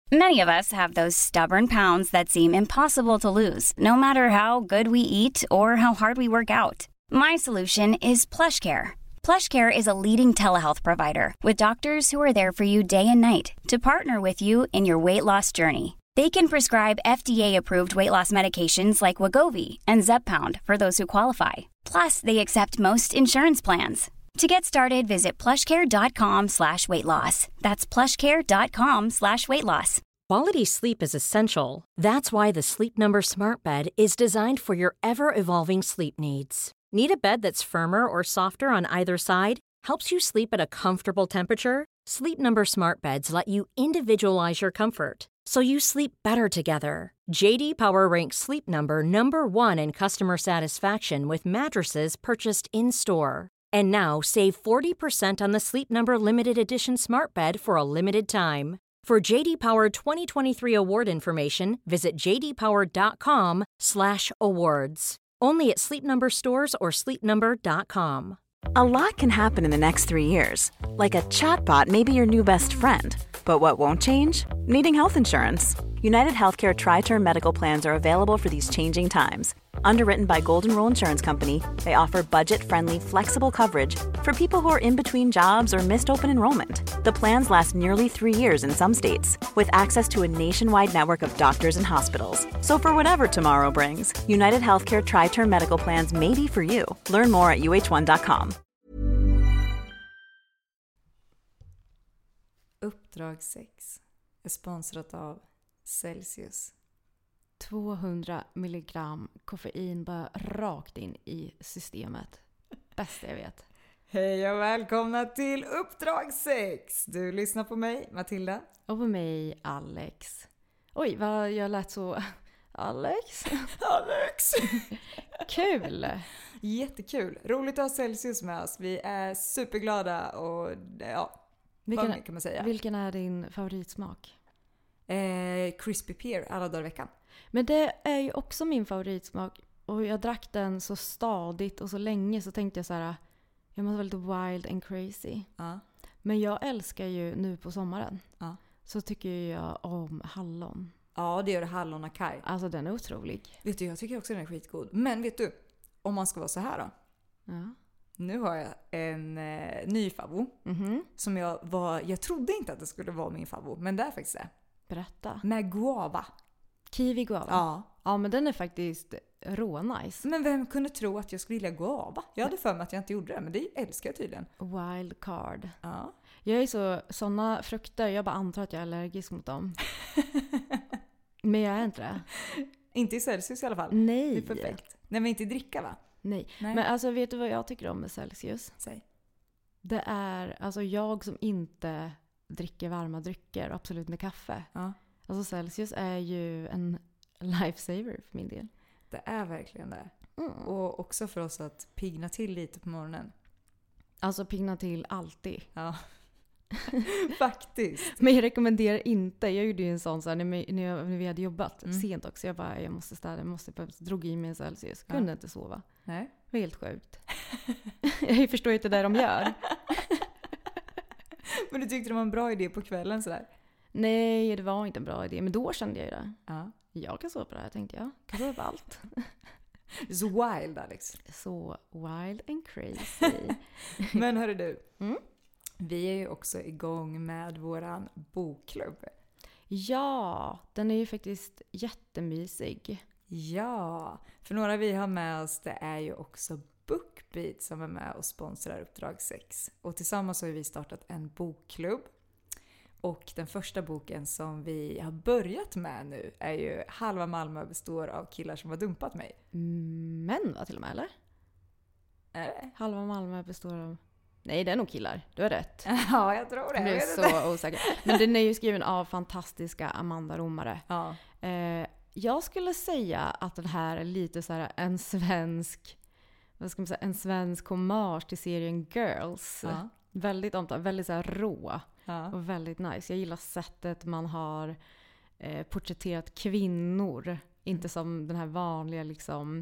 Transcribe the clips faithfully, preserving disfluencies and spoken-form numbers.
Many of us have those stubborn pounds that seem impossible to lose, no matter how good we eat or how hard we work out. My solution is PlushCare. PlushCare is a leading telehealth provider with doctors who are there for you day and night to partner with you in your weight loss journey. They can prescribe F D A-approved weight loss medications like Wegovy and Zepbound for those who qualify. Plus, they accept most insurance plans. To get started, visit plushcare.com slash weight loss. That's plushcare.com slash weight loss. Quality sleep is essential. That's why the Sleep Number Smart Bed is designed for your ever-evolving sleep needs. Need a bed that's firmer or softer on either side? Helps you sleep at a comfortable temperature? Sleep Number Smart Beds let you individualize your comfort, so you sleep better together. J D Power ranks Sleep Number number one in customer satisfaction with mattresses purchased in-store. And now, save forty percent on the Sleep Number Limited Edition Smart Bed for a limited time. For J D Power twenty twenty-three award information, visit jdpower.com slash awards. Only at Sleep Number stores or sleep number dot com. A lot can happen in the next three years. Like a chatbot may be your new best friend. But what won't change? Needing health insurance. United Healthcare Tri-Term Medical Plans are available for these changing times. Underwritten by Golden Rule Insurance Company, they offer budget-friendly, flexible coverage for people who are in between jobs or missed open enrollment. The plans last nearly three years in some states, with access to a nationwide network of doctors and hospitals. So for whatever tomorrow brings, United Healthcare Tri-Term Medical Plans may be for you. Learn more at u h one dot com. Uppdrag sex är sponsrat av Celsius. tvåhundra milligram koffein bara rakt in i systemet. Bästa jag vet. Hej och välkomna till Uppdrag sex. Du lyssnar på mig, Matilda. Och på mig, Alex. Oj, vad jag lät så... Alex? Alex! Kul! Jättekul. Roligt att ha Celsius med oss. Vi är superglada och ja, vilken, vad kan man säga? Vilken är din favoritsmak? Eh, crispy pear alla dagar i veckan. Men det är ju också min favoritsmak. Och jag drack den så stadigt och så länge, så tänkte jag så här: jag måste vara lite wild and crazy. Ja. Men jag älskar ju nu på sommaren. Ja. Så tycker jag om hallon. Ja, det gör det, hallon akaj. Alltså den är otrolig. Vet du, jag tycker också den är skitgod. Men vet du, om man ska vara så här då. Ja. Nu har jag en eh, ny favvo. Mm-hmm. Som jag var, jag trodde inte att det skulle vara min favvo. Men det är faktiskt det. Berätta. Med guava. Kiwi guava? Ja. Ja, men den är faktiskt rå nice. Men vem kunde tro att jag skulle gilla guava? Jag hade för mig att jag inte gjorde det, men det älskar jag tydligen. Wild card. Ja. Jag är så, sådana frukter, jag bara antar att jag är allergisk mot dem. Men jag är inte det. Inte i Celsius i alla fall. Nej. Det är perfekt. Nej, men inte dricka va? Nej. Nej. Men alltså, vet du vad jag tycker om med Celsius? Säg. Det är, alltså jag som inte dricker varma drycker, absolut inte kaffe. Ja. Alltså Celsius är ju en lifesaver för min del. Det är verkligen det. Mm. Och också för oss att pigna till lite på morgonen. Alltså pigna till alltid. Ja. Faktiskt. Men jag rekommenderar inte. Jag gjorde ju en sån så här, när, vi, när, jag, när vi hade jobbat Mm. sent också. Jag bara, jag måste städa, jag måste drog i mig en Celsius. Kunde Ja. inte sova. Nej. Det var helt sjukt. Jag förstår inte det de gör. Men du tyckte det var en bra idé på kvällen sådär? Nej, det var inte en bra idé. Men då kände jag ju det. Ja. Jag kan sova på det här, tänkte jag. Jag kan sova på allt. Så wild, Alex. Så wild and crazy. Men hörru du. Mm? Vi är ju också igång med våran bokklubb. Ja, den är ju faktiskt jättemysig. Ja, för några vi har med oss, det är ju också BookBeat som är med och sponsrar Uppdrag sex. Och tillsammans har vi startat en bokklubb. Och den första boken som vi har börjat med nu är ju Halva Malmö består av killar som har dumpat mig. Men va, till och med, eller? Är det? Halva Malmö består av... Nej, det är nog killar. Du har rätt. Ja, jag tror det. Jag är så osäker. Men den är ju skriven av fantastiska Amanda Romare. Ja. Eh, jag skulle säga att den här är lite så här en svensk... Vad ska man säga? En svensk hommage till serien Girls. Ja. Väldigt omtalat, väldigt så här rå. Ja. Och väldigt nice. Jag gillar sättet man har eh, porträtterat kvinnor. Inte som den här vanliga liksom...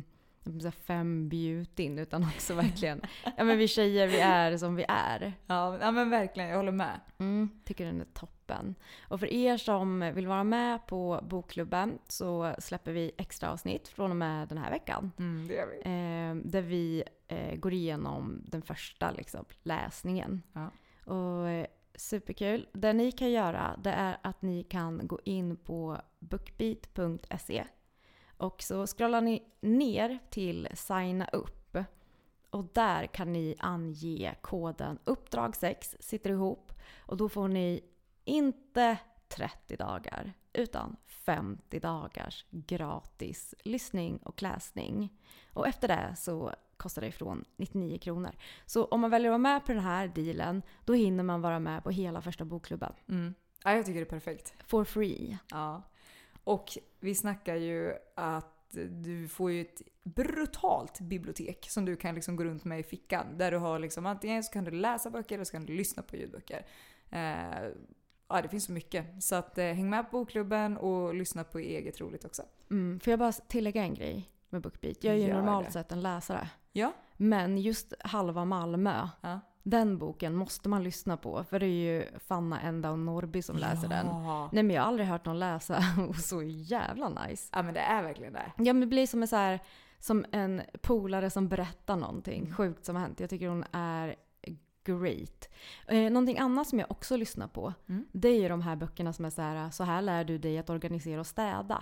fem bjutin, utan också verkligen, ja men vi tjejer, vi är som vi är. Ja, ja men verkligen, jag håller med. Mm, tycker den är toppen. Och för er som vill vara med på bokklubben så släpper vi extra avsnitt från och med den här veckan. Mm, det gör vi. Eh, där vi eh, går igenom den första liksom, läsningen. Ja. Och eh, superkul. Det ni kan göra, det är att ni kan gå in på bookbeat punkt se och så scrollar ni ner till signa upp. Och där kan ni ange koden uppdrag sex sitter ihop. Och då får ni inte trettio dagar utan femtio dagars gratis lyssning och läsning. Och efter det så kostar det ifrån nittionio kronor. Så om man väljer att vara med på den här dealen, då hinner man vara med på hela första bokklubben. Mm. Ja, jag tycker det är perfekt. For free. Ja. Och vi snackar ju att du får ju ett brutalt bibliotek som du kan liksom gå runt med i fickan. Där du har liksom, antingen så kan du läsa böcker eller så kan du lyssna på ljudböcker. Eh, ja, det finns så mycket. Så att, eh, häng med på bokklubben och lyssna på eget roligt också. Mm, får jag bara tillägga en grej med BookBeat? Jag är ju Gör normalt det. sett en läsare. Ja. Men just Halva Malmö, Ja. den boken måste man lyssna på. För det är ju Fanna Enda och Norby som läser den. Ja. Nej, men jag har aldrig hört någon läsa och så jävla nice. Ja, men det är verkligen det. Ja, men det blir som en, så här, som en polare som berättar någonting Mm. sjukt som har hänt. Jag tycker hon är great. Eh, någonting annat som jag också lyssnar på, Mm. det är ju de här böckerna som är så här, så här lär du dig att organisera och städa.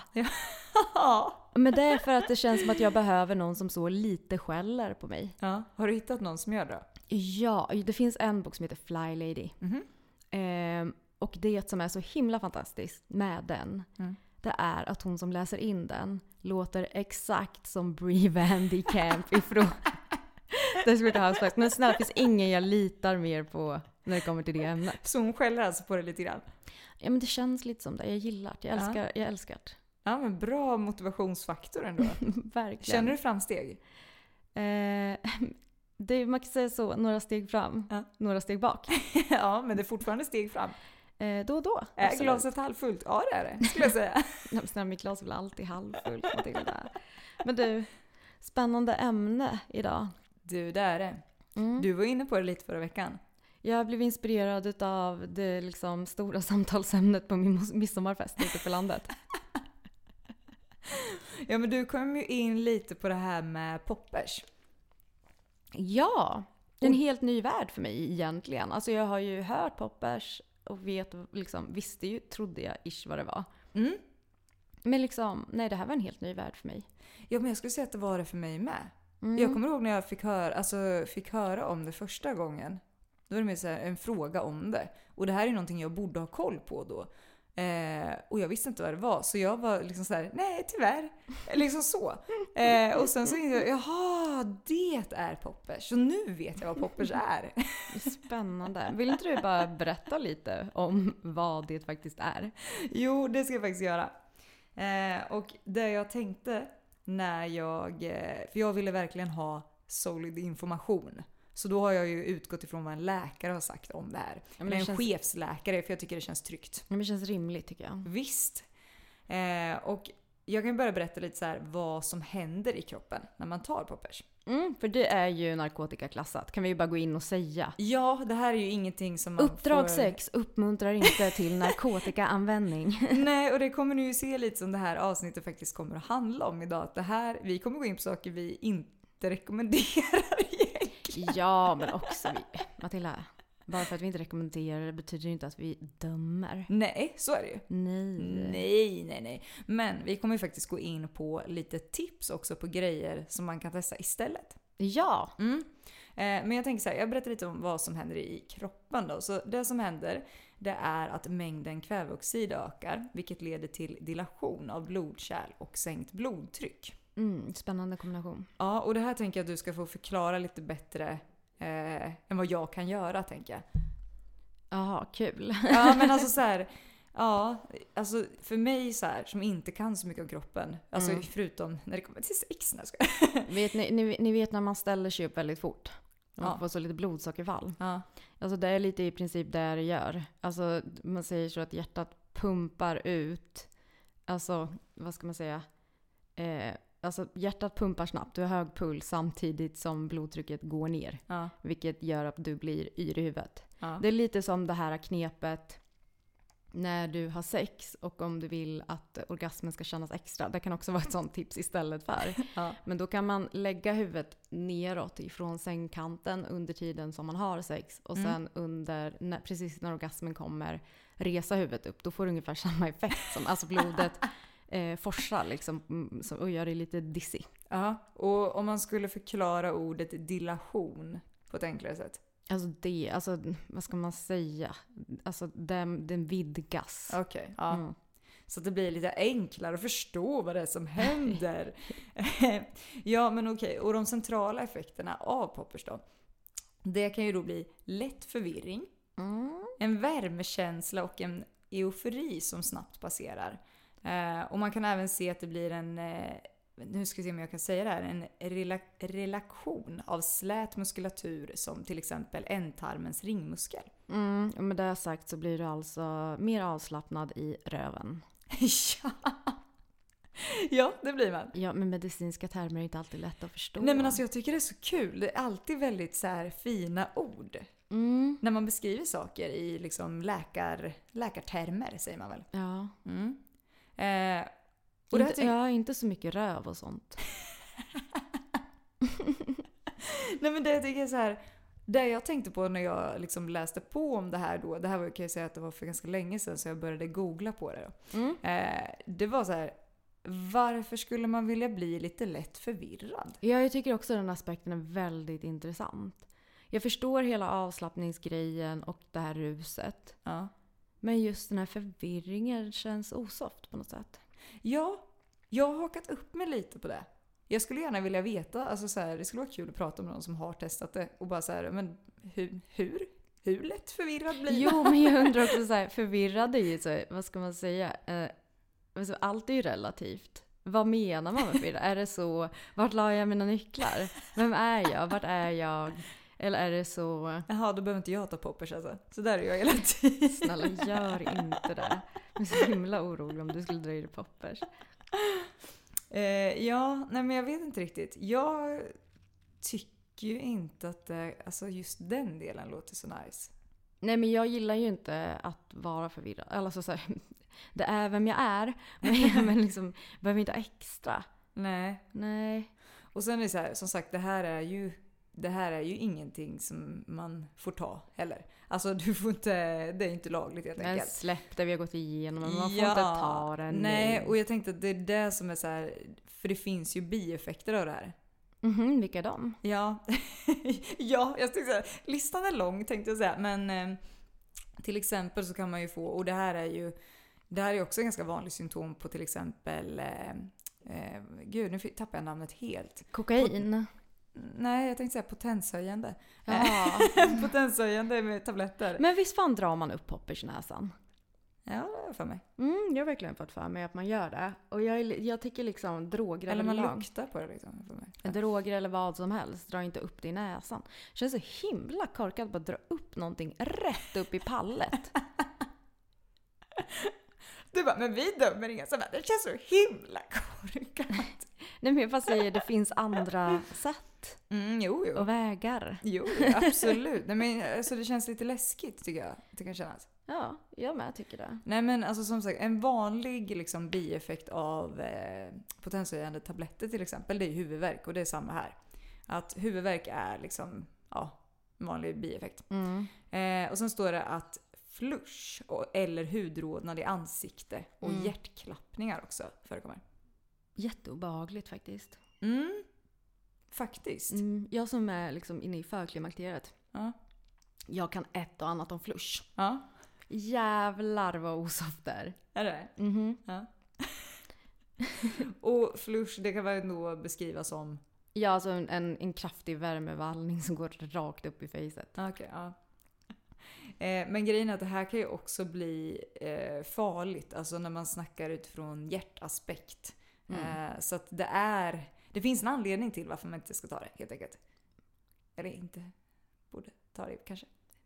Ja. Men det är för att det känns som att jag behöver någon som så lite skäller på mig. Ja. Har du hittat någon som gör det? Ja, det finns en bok som heter Fly Lady. Mhm. Eh, och det som är så himla fantastiskt med den, Mm. det är att hon som läser in den låter exakt som Brie Van de Camp ifrån Desperate Housewives. Men snälla, det finns ingen jag litar mer på när det kommer till det ämnet. Så hon skäller alltså på det lite grann? Ja, men det känns lite som det. Jag gillar det. Jag älskar, Ja. jag älskar det. Ja, men bra motivationsfaktor ändå. Verkligen. Känner du framsteg? Eh, det, man kan säga så, några steg fram, Ja. några steg bak. Ja, men det är fortfarande steg fram. Eh, då och då. Är absolut. glaset halvfullt? Ja, det är det, skulle jag säga. Nej, men snälla, mitt glas är väl alltid halvfullt, Matilda. Men du, spännande ämne idag. Du, det är det. Mm. Du var inne på det lite förra veckan. Jag blev inspirerad av det liksom stora samtalsämnet på min mos- midsommarfest ute på landet. Ja, men du kom ju in lite på det här med poppers. Ja, det är en helt ny värld för mig egentligen. Alltså jag har ju hört poppers och vet, liksom, visste ju, trodde jag ish vad det var. Mm. Men liksom, nej, det här var en helt ny värld för mig. Ja, men jag skulle säga att det var det för mig med. Mm. Jag kommer ihåg när jag fick höra, alltså, fick höra om det första gången. Då var det mer så här en fråga om det. Och det här är någonting jag borde ha koll på då. Eh, och jag visste inte vad det var. Så jag var liksom så här: nej tyvärr. Liksom så. Eh, och sen så insåg jag, jaha, det är poppers. Så nu vet jag vad poppers är. Spännande. Vill inte du bara berätta lite om vad det faktiskt är? Jo, det ska jag faktiskt göra. Eh, och det jag tänkte när jag... Eh, för jag ville verkligen ha solid information. Så då har jag ju utgått ifrån vad en läkare har sagt om det här. men Men det en känns- chefsläkare, för jag tycker det känns tryggt. Men det känns rimligt tycker jag. Visst. Eh, och jag kan börja berätta lite så här vad som händer i kroppen när man tar poppers. Mm, för det är ju narkotikaklassat. Kan vi ju bara gå in och säga. Ja, det här är ju ingenting som man Uppdrag får... sex uppmuntrar inte till narkotikaanvändning. Nej, och det kommer ni ju se lite som det här avsnittet faktiskt kommer att handla om idag. Att det här, vi kommer gå in på saker vi inte rekommenderar egentligen. Ja, men också vi. Matilda, bara för att vi inte rekommenderar det betyder inte att vi dömer. Nej, så är det ju. Nej. Nej, nej, nej. Men vi kommer ju faktiskt gå in på lite tips också på grejer som man kan testa istället. Ja. Mm. Eh, men jag tänker så här, jag berättar lite om vad som händer i kroppen då. Så det som händer, det är att mängden kväveoxid ökar, vilket leder till dilation av blodkärl och sänkt blodtryck. Mm, spännande kombination. Ja, och det här tänker jag att du ska få förklara lite bättre eh, än vad jag kan göra, tänker jag. Jaha, kul. Ja, men alltså så här, ja, alltså för mig så här, som inte kan så mycket om kroppen, alltså Mm. förutom när det kommer till sex, när jag ska. Vet ni, ni, ni vet när man ställer sig upp väldigt fort. Man Ja. får så lite blodsockerfall. Ja. Alltså det är lite i princip det det gör. Alltså man säger så att hjärtat pumpar ut, alltså vad ska man säga, eh, alltså hjärtat pumpar snabbt, du har hög puls samtidigt som blodtrycket går ner. Ja. Vilket gör att du blir yr i huvudet. Ja. Det är lite som det här knepet när du har sex och om du vill att orgasmen ska kännas extra. Det kan också vara ett sånt tips istället för. Ja. Men då kan man lägga huvudet neråt ifrån sängkanten under tiden som man har sex. Och Mm. sen under, när, precis när orgasmen kommer, resa huvudet upp. Då får du ungefär samma effekt som alltså blodet eh, forsar liksom, mm, så- och gör det lite dizzy. Ja. Och om man skulle förklara ordet dilation på ett enklare sätt. Alltså det, alltså vad ska man säga? Alltså den, den vidgas. Okej. Ja. Mm. Så att det blir lite enklare att förstå vad det är som händer. Ja, men okej. Och de centrala effekterna av poppers då. Det kan ju då bli lätt förvirring, Mm. en värmekänsla och en eufori som snabbt passerar. Eh, och man kan även se att det blir en, eh, nu ska vi se om jag kan säga det här, en rela- relaktion av slät muskulatur som till exempel ändtarmens ringmuskel. Mm, och med det sagt så blir du alltså mer avslappnad i röven. Ja. Ja, det blir man. Ja, men medicinska termer är inte alltid lätt att förstå. Nej, men alltså jag tycker det är så kul. Det är alltid väldigt så här fina ord. Mm, När man beskriver saker i liksom läkar, läkartermer, säger man väl. ja. Mm. Eh, och det här Inte, tyck- ja, inte så mycket röv och sånt. Nej, men det jag tycker är så här. Det jag tänkte på när jag liksom läste på om det här då. Det här var, kan jag säga att det var för ganska länge sedan så jag började googla på det då. Mm. Eh, det var så här. Varför skulle man vilja bli lite lätt förvirrad? Ja, jag tycker också den aspekten är väldigt intressant. Jag förstår hela avslappningsgrejen och det här ruset. Ja. Men just den här förvirringen känns osoft på något sätt. Ja, jag har hakat upp mig lite på det. Jag skulle gärna vilja veta, alltså så här, det skulle vara kul att prata med någon som har testat det och bara så här, men hur, hur, hur lätt förvirrad blir man? Jo, men jag undrar också så här, förvirrad är ju så, vad ska man säga? Eh, alltså, allt är ju relativt. Vad menar man med förvirrad? Är det så, vart la jag mina nycklar? Vem är jag? Vart är jag? Eller är det så, Jaha, då behöver inte jag ta poppers alltså. Så där är jag hela tiden. snälla gör inte det. Jag är så himla orolig om du skulle dra i dig poppers. Eh, ja, nej men jag vet inte riktigt. Jag tycker ju inte att det, alltså just den delen låter så nice. Nej, men jag gillar ju inte att vara förvirrad. Alltså så här, det är vem jag är, men, men liksom behöver inte ha extra. Nej. Nej. Och sen är det så här, som sagt, det här är ju det här är ju ingenting som man får ta heller. Alltså du får inte, det är inte lagligt helt Men enkelt. släpp det vi har gått igenom, men man får Ja, inte ta det. Nej, och jag tänkte att det är det som är så här, för det finns ju bieffekter av det här. Mhm, vilka är de? Ja, ja, jag tänkte säga, listan är lång tänkte jag säga, men eh, till exempel så kan man ju få, och det här är ju, det här är också en ganska vanlig symptom på till exempel, eh, eh, gud nu tappar jag namnet helt. Kokain. Nej, jag tänkte säga potenshöjande. Ja. Potenshöjande med tabletter. Men visst fan drar man upp poppers i näsan? Ja, det har jag för mig. Mm, jag har verkligen fått för mig att man gör det. Och jag, är- jag tycker liksom droger Eller man överlag- luktar på det liksom. För mig. Ja. Droger eller vad som helst, dra inte upp det i näsan. Känns så himla korkat att bara dra upp någonting rätt upp i pallet. Du bara, men vi dömer inga som det känns så himla korkat. Nej, men jag bara säger, det finns andra sätt Mm, jo, jo. och vägar. Jo, absolut. Nej, men, alltså, det känns lite läskigt tycker jag. Det kan kännas. Ja, jag med tycker det. Nej, men alltså, som sagt, en vanlig liksom, bieffekt av eh, potenshöjande tabletter till exempel, det är huvudvärk. Och det är samma här. Att huvudvärk är liksom, ja, en vanlig bieffekt. Mm. Eh, och sen står det att flush och, eller hudrodnad i ansikte och Mm. hjärtklappningar också förekommer. Jätteobehagligt faktiskt. Mm, faktiskt. Mm, jag som är liksom inne i förklimakteriet. Ja. Jag kan ett och annat om flush. Ja, Jävlar vad osoft det är. är det? Mhm. Ja. Och flush, det kan man ändå beskriva som... Ja, alltså en, en, en kraftig värmevallning som går rakt upp i fejset. Okej, ja. Eh, men grejen är att det här kan ju också bli eh, farligt. Alltså när man snackar utifrån hjärtaspekt. Mm. Eh, så att det är... Det finns en anledning till varför man inte ska ta det, helt enkelt. Eller inte borde ta det, kanske.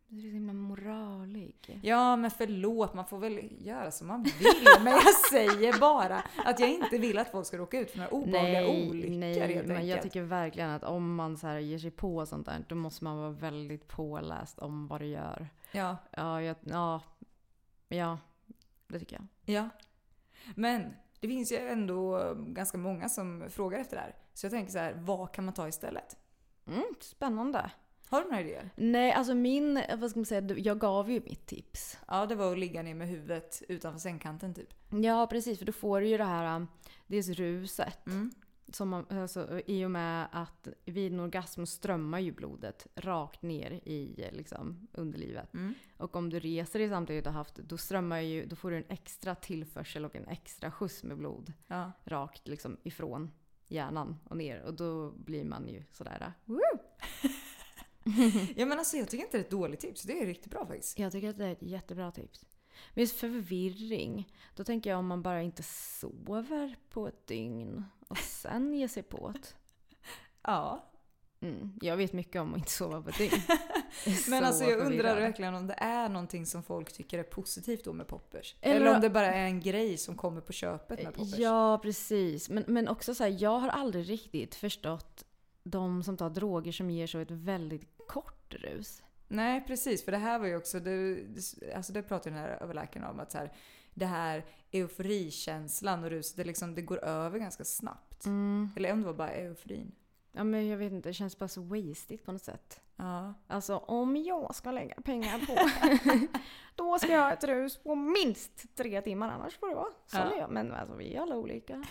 Du är så himla moralig. Ja, men förlåt, man får väl göra som man vill. Men jag säger bara att jag inte vill att folk ska råka ut för några obehagliga Nej, olyckor. nej, helt men jag enkelt. tycker verkligen att om man så här ger sig på sånt där, då måste man vara väldigt påläst om vad det gör. Ja, Ja, jag, ja, ja, det tycker jag. ja. Men det finns ju ändå ganska många som frågar efter det här. Så jag tänker så här, vad kan man ta istället? Mm, spännande. Har du några idéer? Nej, alltså min, vad ska man säga, jag gav ju mitt tips. Ja, det var att ligga ner med huvudet utanför sängkanten typ. Ja, precis, för då får du ju det här, um, dels ruset. Mm. Som man, alltså, i och med att vid en orgasm strömmar ju blodet rakt ner i liksom, underlivet. Mm. Och om du reser dig samtidigt och haft, då strömmar ju, då får du en extra tillförsel och en extra skjuts med blod Ja. rakt liksom, ifrån hjärnan och ner. Och då blir man ju sådär. Woo! Ja, men alltså jag tycker inte det är ett dåligt tips. Det är riktigt bra faktiskt. Jag tycker att det är ett jättebra tips. Men just förvirring, då tänker jag om man bara inte sover på ett dygn och sen ger sig på det. Ja. Mm, jag vet mycket om att inte sova på ett dygn. Men Så alltså jag undrar förvirrad. verkligen om det är någonting som folk tycker är positivt då med poppers. Eller- Eller, om det bara är en grej som kommer på köpet med poppers. Ja, precis. Men, men också så här, jag har aldrig riktigt förstått de som tar droger som ger så ett väldigt kort rus. Nej, precis. För det här var ju också, det, alltså det pratade den här överläkaren om, att så här, det här euforikänslan och ruset, det, liksom, det går över ganska snabbt. Mm. Eller om det var bara euforin. Ja, men jag vet inte, det känns bara så wasted på något sätt. Ja. Alltså om jag ska lägga pengar på då ska jag ha ett rus på minst tre timmar, annars får det vara. Så Ja. är jag. Men alltså vi är alla olika.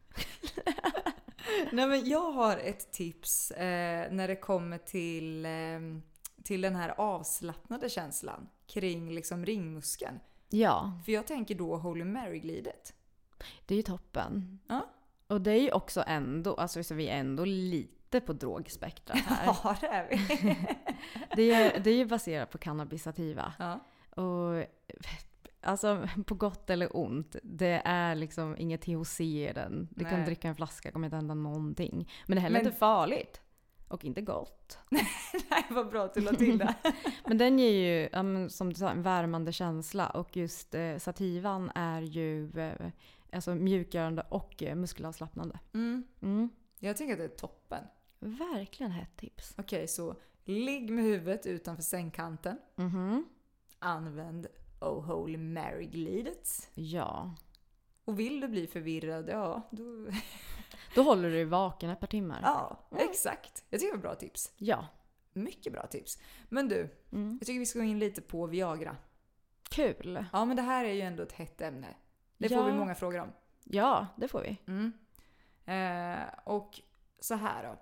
Nej, men jag har ett tips eh, när det kommer till, eh, till den här avslappnade känslan kring liksom ringmuskeln. Ja, För jag tänker då Holy Mary-glidet. det är ju toppen. Ja. Och det är ju också ändå, alltså så vi är ändå lite på drogspektrat här. Ja, det är vi. det, är, det är ju baserat på cannabisativa. Ja. Och alltså på gott eller ont, det är liksom inget T H C i den. Du kan Nej. dricka en flaska, kommer inte hända någonting. Men det är heller Men- inte farligt. Och inte gott. Nej, vad bra att du la till det. Men den ger ju, ja, men som du sa, en värmande känsla. Och just eh, sativan är ju eh, alltså mjukgörande och eh, muskelavslappnande. Mm. Mm. Jag tycker att det är toppen. Verkligen hett tips. Okej, så ligg med huvudet utanför sängkanten. Mhm. Använd Oh Holy Mary-glidet. Ja. Och vill du bli förvirrad, ja, då... Då håller du dig vaken ett par timmar. Ja, exakt. Jag tycker det var bra tips. Ja. Mycket bra tips. Men du, Mm. jag tycker vi ska gå in lite på Viagra. Kul. Ja, men det här är ju ändå ett hett ämne. Det Ja. får vi många frågor om. Ja, det får vi. Mm. Eh, och så här då.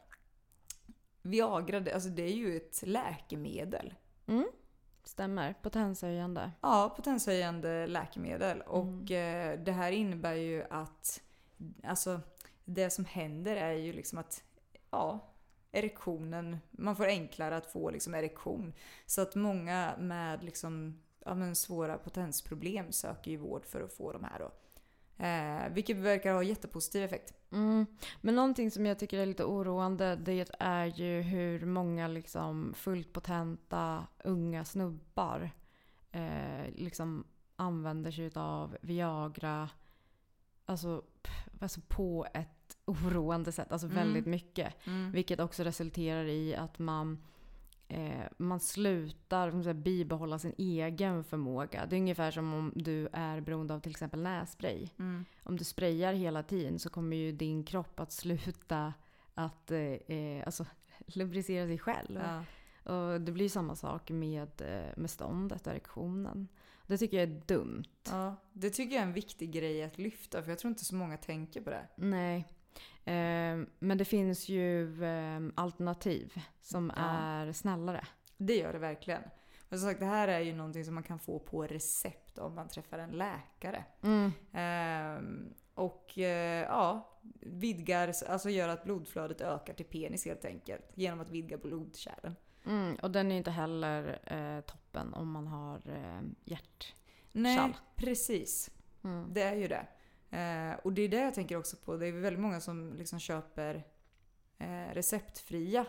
Viagra, det, alltså det är ju ett läkemedel. Mm. Stämmer. Potenshöjande. Ja, potenshöjande läkemedel. Mm. Och eh, det här innebär ju att alltså, det som händer är ju liksom att ja, erektionen, man får enklare att få liksom erektion. Så att många med liksom, ja, men svåra potensproblem söker ju vård för att få de här då. Eh, vilket verkar ha jättepositiv effekt. Mm. Men någonting som jag tycker är lite oroande, det är ju hur många liksom fullt potenta unga snubbar eh, liksom använder sig av Viagra alltså, pff, alltså på ett oroande sätt, alltså Mm. väldigt mycket. Mm. Vilket också resulterar i att man eh, man slutar man säga, bibehålla sin egen förmåga. Det är ungefär som om du är beroende av till exempel nässpray. Mm. Om du sprayar hela tiden så kommer ju din kropp att sluta att eh, eh, alltså, lubricera sig själv. Ja. Och det blir samma sak med, eh, med ståndet, erektionen. Det tycker jag är dumt. Ja, det tycker jag är en viktig grej att lyfta, för jag tror inte så många tänker på det. Nej. Eh, men det finns ju eh, alternativ som Ja. är snällare. Det gör det verkligen. Men som sagt, det här är ju någonting som man kan få på recept om man träffar en läkare. Mm. Ehm, och eh, ja, vidgar, alltså gör att blodflödet ökar till penis helt enkelt. Genom att vidga blodkärlen. Mm. Och den är inte heller eh, toppen om man har eh, hjärt. Nej, Kall. precis. Mm. Det är ju det. Eh, och det är det jag tänker också på. Det är väldigt många som liksom köper eh, receptfria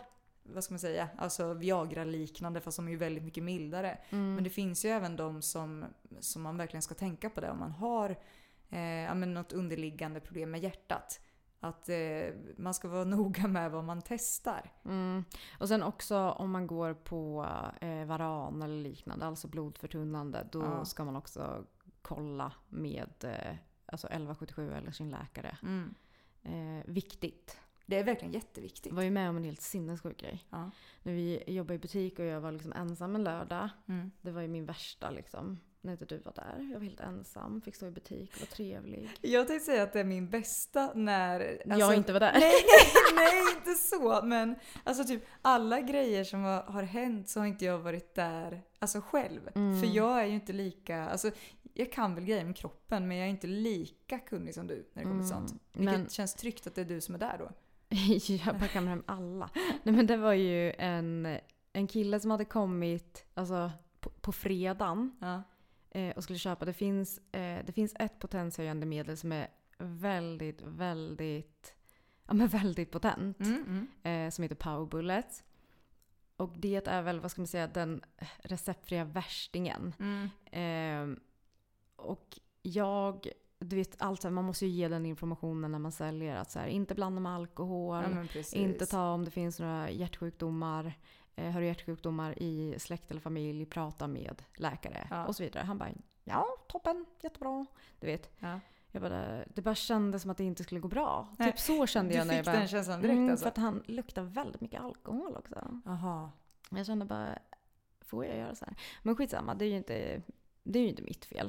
vad ska man säga, alltså Viagra-liknande, fast de är ju väldigt mycket mildare. Mm. Men det finns ju även de som, som man verkligen ska tänka på det om man har eh, ja, men något underliggande problem med hjärtat. Att eh, man ska vara noga med vad man testar. Mm. Och sen också om man går på eh, varan eller liknande, alltså blodförtunnande, då Ja. ska man också kolla med eh, alltså elva sjuttiosju eller sin läkare. Mm. Eh, viktigt. Det är verkligen jätteviktigt. Jag var ju med om en helt sinnessjuk grej. Ja. När vi jobbade i butik och jag var liksom ensam en lördag. Mm. Det var ju min värsta liksom. När inte du var där. Jag var helt ensam. Fick stå i butik. Var trevlig. Jag tänkte säga att det är min bästa när... jag inte var där. Nej, nej, inte så. Men alltså typ alla grejer som har, har hänt så har inte jag varit där alltså själv. Mm. För jag är ju inte lika... Alltså, jag kan väl grejer med kroppen, men jag är inte lika kunnig som du när det kommer till Mm. sånt. Vilket Men- känns tryggt att det är du som är där då. Jag bara kammar hem alla. Nej, men det var ju en, en kille som hade kommit alltså, på, på fredagen Ja. eh, och skulle köpa. Det finns, eh, det finns ett potenshöjande medel som är väldigt, väldigt, ja, men väldigt potent. Mm, mm. Eh, som heter Power Bullet. Och det är väl, vad ska man säga, den receptfria värstingen. Mm. Eh, och jag, du vet, allt så här, man måste ju ge den informationen när man säljer. Att så här, inte blanda med alkohol. Ja, men precis. Inte ta om det finns några hjärtsjukdomar. Eh, har du hjärtsjukdomar i släkt eller familj, prata med läkare Ja. och så vidare. Han bara, ja, toppen, jättebra. Du vet, Ja. jag bara, det bara kändes som att det inte skulle gå bra. Nej, Typ så kände Du jag när fick jag bara, den känslan direkt mm, alltså? för att han luktar väldigt mycket alkohol också. Aha. Jag kände bara, får jag göra så här? Men skitsamma, det är ju inte, det är ju inte mitt fel.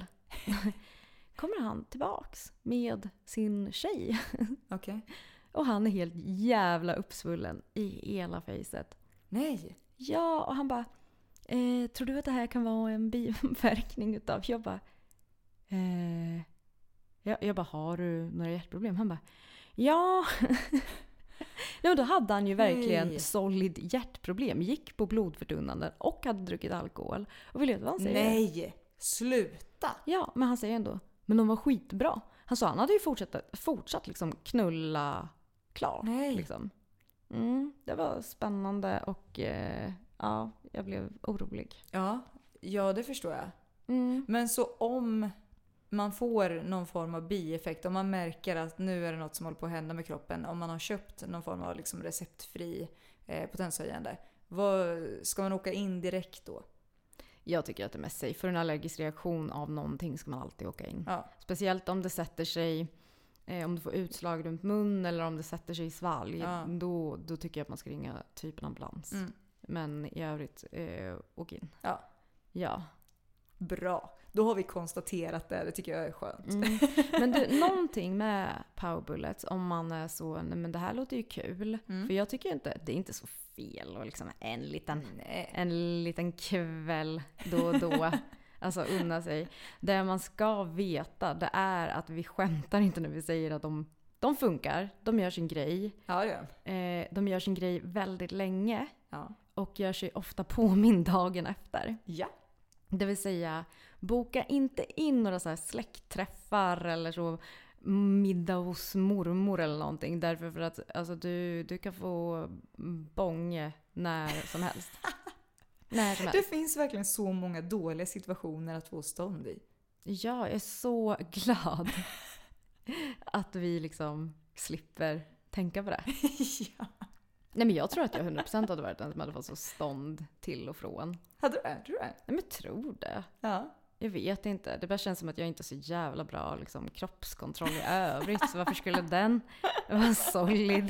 Kommer han tillbaks med sin tjej. Okej. Och han är helt jävla uppsvullen i hela fejset. Nej. Ja, och han bara, eh, tror du att det här kan vara en biverkning utav? Jag bara, eh, jag, jag bara, har du några hjärtproblem? Han bara, ja. Nej, men då hade han ju verkligen Nej. solid hjärtproblem. Gick på blodförtunnande och hade druckit alkohol. Och vill du veta vad han säger? Nej. Sluta. Ja, men han säger ändå, men de var skitbra. Han sa han hade ju fortsatt, fortsatt liksom knulla klart. Nej. Liksom. Mm, det var spännande och eh, ja, jag blev orolig. Ja. Ja, det förstår jag. Mm. Men så om man får någon form av bieffekt, om man märker att nu är det något som håller på att hända med kroppen, om man har köpt någon form av liksom receptfri eh, potenshöjande, vad, ska man åka in direkt då? Jag tycker att det är mest safe. För en allergisk reaktion av någonting ska man alltid åka in. Ja. Speciellt om det sätter sig, eh, om du får utslag runt mun eller om det sätter sig i svalg. Ja. Då, då tycker jag att man ska ringa typ en ambulans. Mm. Men i övrigt, eh, åk in. Ja. Ja. Bra. Då har vi konstaterat det. Det tycker jag är skönt. Mm. Men du, någonting med Power Bullets, om man är så, nej men det här låter ju kul. Mm. För jag tycker inte, det är inte så fel och liksom en liten, Nej. en liten kväll då och då. Alltså unna sig. Det man ska veta, det är att vi skämtar inte när vi säger att de, de funkar. De gör sin grej. Ja, det gör de. Eh, de gör sin grej väldigt länge. Ja. Och gör sig ofta påminn dagen efter. Ja. Det vill säga, boka inte in några så här släktträffar eller så middag hos mormor eller någonting. Därför för att alltså, du, du kan få bånge när som helst. när som Det helst. finns verkligen så många dåliga situationer att få stånd i. Ja, jag är så glad att vi liksom slipper tänka på det. Ja. Nej, men jag tror att jag hundra procent hade varit den som hade fått så stånd till och från. Hade du det? Tror du det? Nej, men jag tror det. Ja. Jag vet inte. Det bara känns som att jag inte har så jävla bra liksom, kroppskontroll i övrigt. Så varför skulle den vara solid?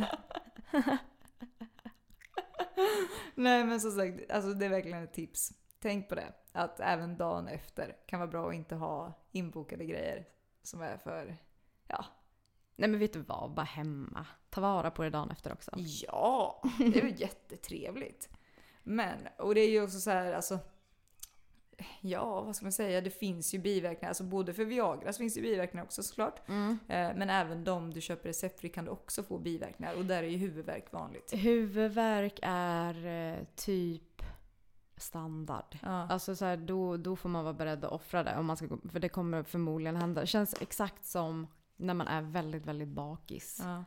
Nej, men som sagt, alltså det är verkligen ett tips. Tänk på det. Att även dagen efter kan vara bra att inte ha inbokade grejer som är för, ja. Nej, men vet du vad? Bara hemma. Ta vara på det dagen efter också. Ja, det är ju jättetrevligt. Men, och det är ju också så här, alltså, ja, vad ska man säga? Det finns ju biverkningar. Alltså både för Viagra så finns det biverkningar också såklart. Mm. Eh, men även de du köper receptfri kan du också få biverkningar. Och där är ju huvudvärk vanligt. Huvudvärk är eh, typ standard. Ja. Alltså så här, då, då får man vara beredd att offra det. Om man ska, gå- för det kommer förmodligen hända. Det känns exakt som när man är väldigt, väldigt bakis. Ja.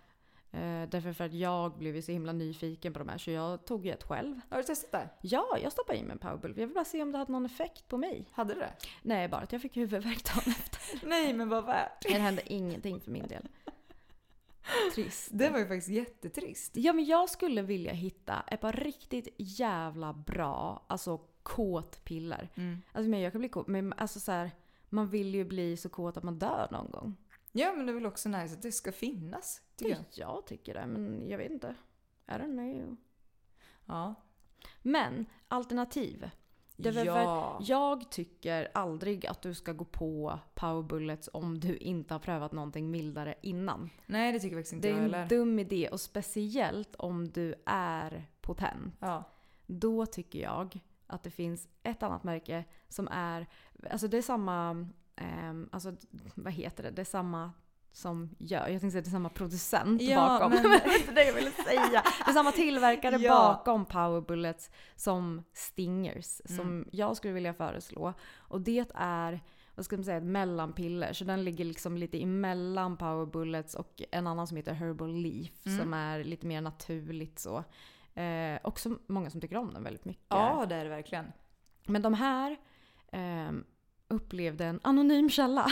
Eh, därför för att jag blev ju så himla nyfiken på de här, så jag tog ju ett själv. Har du testat det? Ja, jag stoppade in med en powerbulb. Jag vill bara se om det hade någon effekt på mig. Hade du det? Nej, bara att jag fick huvudvärk dagen efter. Nej, men vad värt. Det hände ingenting för min del. Trist. Det var ju faktiskt jättetrist. Ja, men jag skulle vilja hitta ett par riktigt jävla bra, alltså kåtpiller. Mm. Alltså, men jag kan bli kåt, men alltså så här, man vill ju bli så kåt att man dör någon gång. Ja, men det är väl också nice att det ska finnas, tycker jag. Jag tycker det, men jag vet inte. I don't know. Ja. Men alternativ. Det är Ja. för jag tycker aldrig att du ska gå på powerbullets om du inte har prövat någonting mildare innan. Nej, det tycker jag faktiskt inte Det är jag en heller. dum idé, och speciellt om du är potent. Ja. Då tycker jag att det finns ett annat märke som är, alltså det är samma, eh, alltså vad heter det, det är samma som gör, jag tänkte säga det är samma producent Ja, bakom, men- men det är inte det jag ville säga. Det är samma tillverkare Ja. bakom powerbullets som Stingers, som Mm. jag skulle vilja föreslå. Och det är, vad ska man säga, ett mellanpiller. Så den ligger liksom lite emellan powerbullets och en annan som heter Herbal Leaf, Mm. som är lite mer naturligt så. Eh, också många som tycker om den väldigt mycket. Ja, det är det verkligen. Men de här eh, upplevde en anonym källa.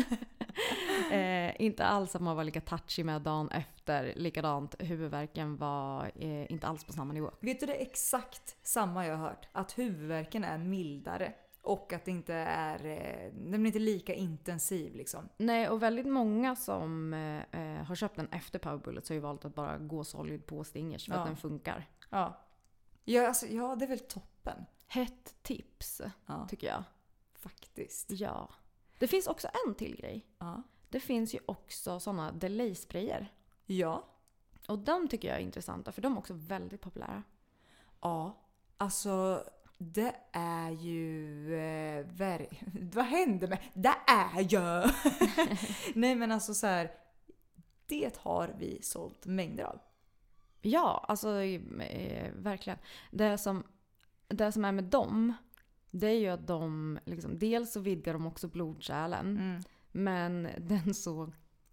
eh, inte alls att man var lika touchy med dagen efter. Likadant, huvudvärken var eh, inte alls på samma nivå. Vet du, det är exakt samma jag har hört. Att huvudvärken är mildare. Och att det inte är, eh, den blir inte lika intensiv liksom. Nej, och väldigt många som eh, har köpt den efter powerbullets har ju valt att bara gå solid på Stingers för Ja. att den funkar. Ja. Ja, alltså, ja, det är väl toppen. Hett tips, Ja, tycker jag. faktiskt. Ja. Det finns också en till grej. Ja. Det finns ju också sådana delay-sprayer. Ja. Och de tycker jag är intressanta, för de är också väldigt populära. Ja. Alltså, det är ju... Eh, ver- Vad händer med... Det är ju... Nej, men alltså så här... Det har vi sålt mängder av. Ja, alltså eh, verkligen. Det som, det som är med dem, det är ju att de, liksom, dels så vidgar de också blodkärlen, Mm. men den så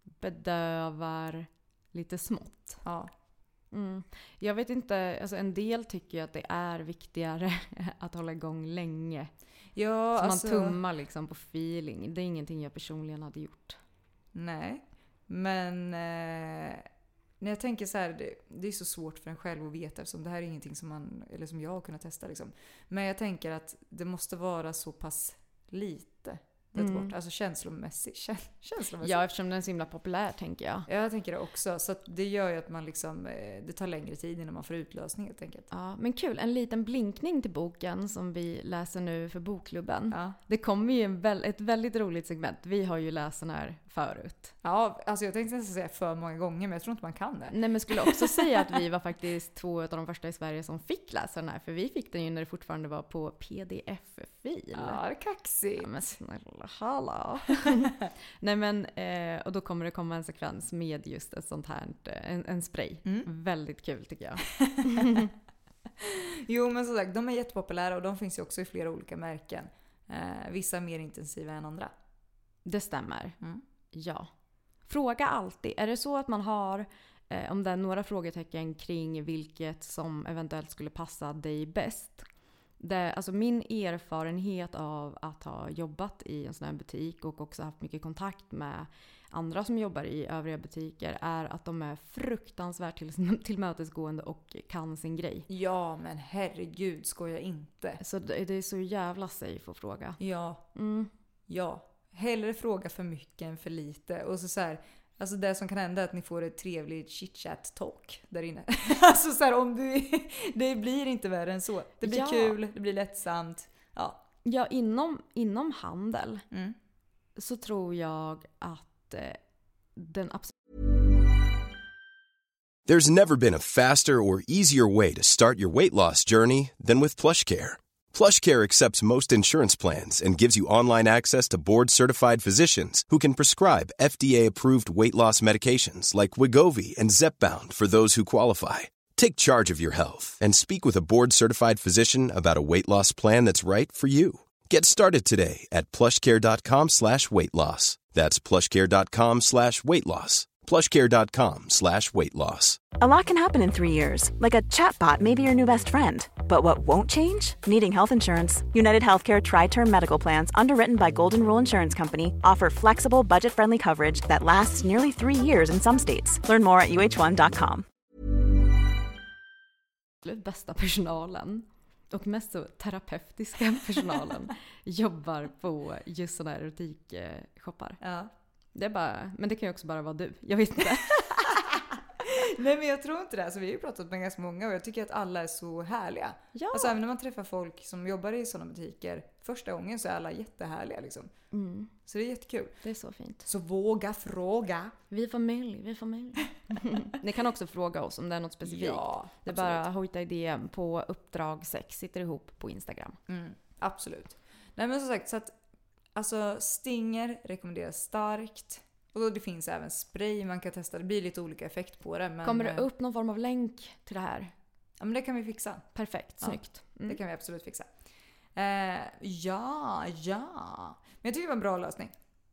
bedövar lite smått. Ja. Mm. Jag vet inte, alltså en del tycker ju att det är viktigare att hålla igång länge. Ja, Så alltså... man tummar liksom på feeling. Det är ingenting jag personligen hade gjort. Nej, men eh, när jag tänker så här, det, det är så svårt för en själv att veta eftersom det här är ingenting som man, eller som jag har kunnat testa liksom. Men jag tänker att det måste vara så pass lite. Det Mm. bort, alltså känslomässigt. Kä, känslomässigt. Ja, eftersom den är så himla populär, tänker jag. Ja, jag tänker det också. Så att det gör ju att man liksom, eh, det tar längre tid innan man får utlösning helt enkelt. Ja, men kul. En liten blinkning till boken som vi läser nu för bokklubben. Ja. Det kommer ju en väl, ett väldigt roligt segment. Vi har ju läst den här förut. Ja, alltså jag tänkte nästan säga för många gånger, men jag tror inte man kan det. Nej, men skulle också säga att vi var faktiskt två av de första i Sverige som fick läsa den här. För vi fick den ju när det fortfarande var på P D F-fil. Ja, det är kaxigt. Ja, men snälla, hallå. Nej, men, eh, och då kommer det komma en sekvens med just ett sånt här, en, en spray. Mm. Väldigt kul tycker jag. Jo, men som sagt, de är jättepopulära och de finns ju också i flera olika märken. Eh, vissa är mer intensiva än andra. Det stämmer. Mm. Ja. Fråga alltid. Är det så att man har, eh, om det är några frågetecken kring vilket som eventuellt skulle passa dig bäst. Det, alltså min erfarenhet av att ha jobbat i en sån här butik och också haft mycket kontakt med andra som jobbar i övriga butiker är att de är fruktansvärt till, tillmötesgående och kan sin grej. Ja, men herregud, skojar inte. Så det, det är så jävla safe att fråga. Ja, Mm. ja. Hellre fråga för mycket än för lite. Och så så här, alltså det som kan hända är att ni får ett trevligt chit-chat talk där inne. Alltså så här, om du, det blir inte värre än så. Det blir Ja. kul, det blir lättsamt. Ja. Ja, inom, inom handel Mm. så tror jag att eh, den absolut There's never been a faster or easier way to start your weight loss journey than with PlushCare. PlushCare accepts most insurance plans and gives you online access to board-certified physicians who can prescribe F D A-approved weight loss medications like Wegovy and Zepbound for those who qualify. Take charge of your health and speak with a board-certified physician about a weight loss plan that's right for you. Get started today at plushcare.com slash weight loss. That's plushcare.com slash weight loss. plushcare.com slash weight loss. A lot can happen in three years, like a chatbot may be your new best friend. But what won't change? Needing health insurance. United Healthcare Tri-Term Medical Plans, underwritten by Golden Rule Insurance Company, offer flexible, budget-friendly coverage that lasts nearly three years in some states. Learn more at u h one dot com. Bästa personalen och mest så terapeutiska personalen jobbar på just sådana här erotikshoppar. Ja. Det är bara, men det kan ju också bara vara du. Jag vet inte. Nej, men jag tror inte det. Alltså, vi har ju pratat med ganska många och jag tycker att alla är så härliga. Ja. Alltså även när man träffar folk som jobbar i sådana butiker första gången så är alla jättehärliga liksom. Mm. Så det är jättekul. Det är så fint. Så våga fråga. Vi är familj, vi är familj. Ni kan också fråga oss om det är något specifikt. Ja, det är bara att hojta i D M på uppdrag sex, sitter ihop på Instagram. Mm, absolut. Nej, men som sagt, så att alltså Stinger rekommenderas starkt. Och då det finns även spray man kan testa. Det blir lite olika effekt på det. Men, kommer det upp någon form av länk till det här? Ja, men det kan vi fixa. Perfekt, snyggt. Mm. Det kan vi absolut fixa. Eh, ja, ja. Men jag tycker det var en bra lösning.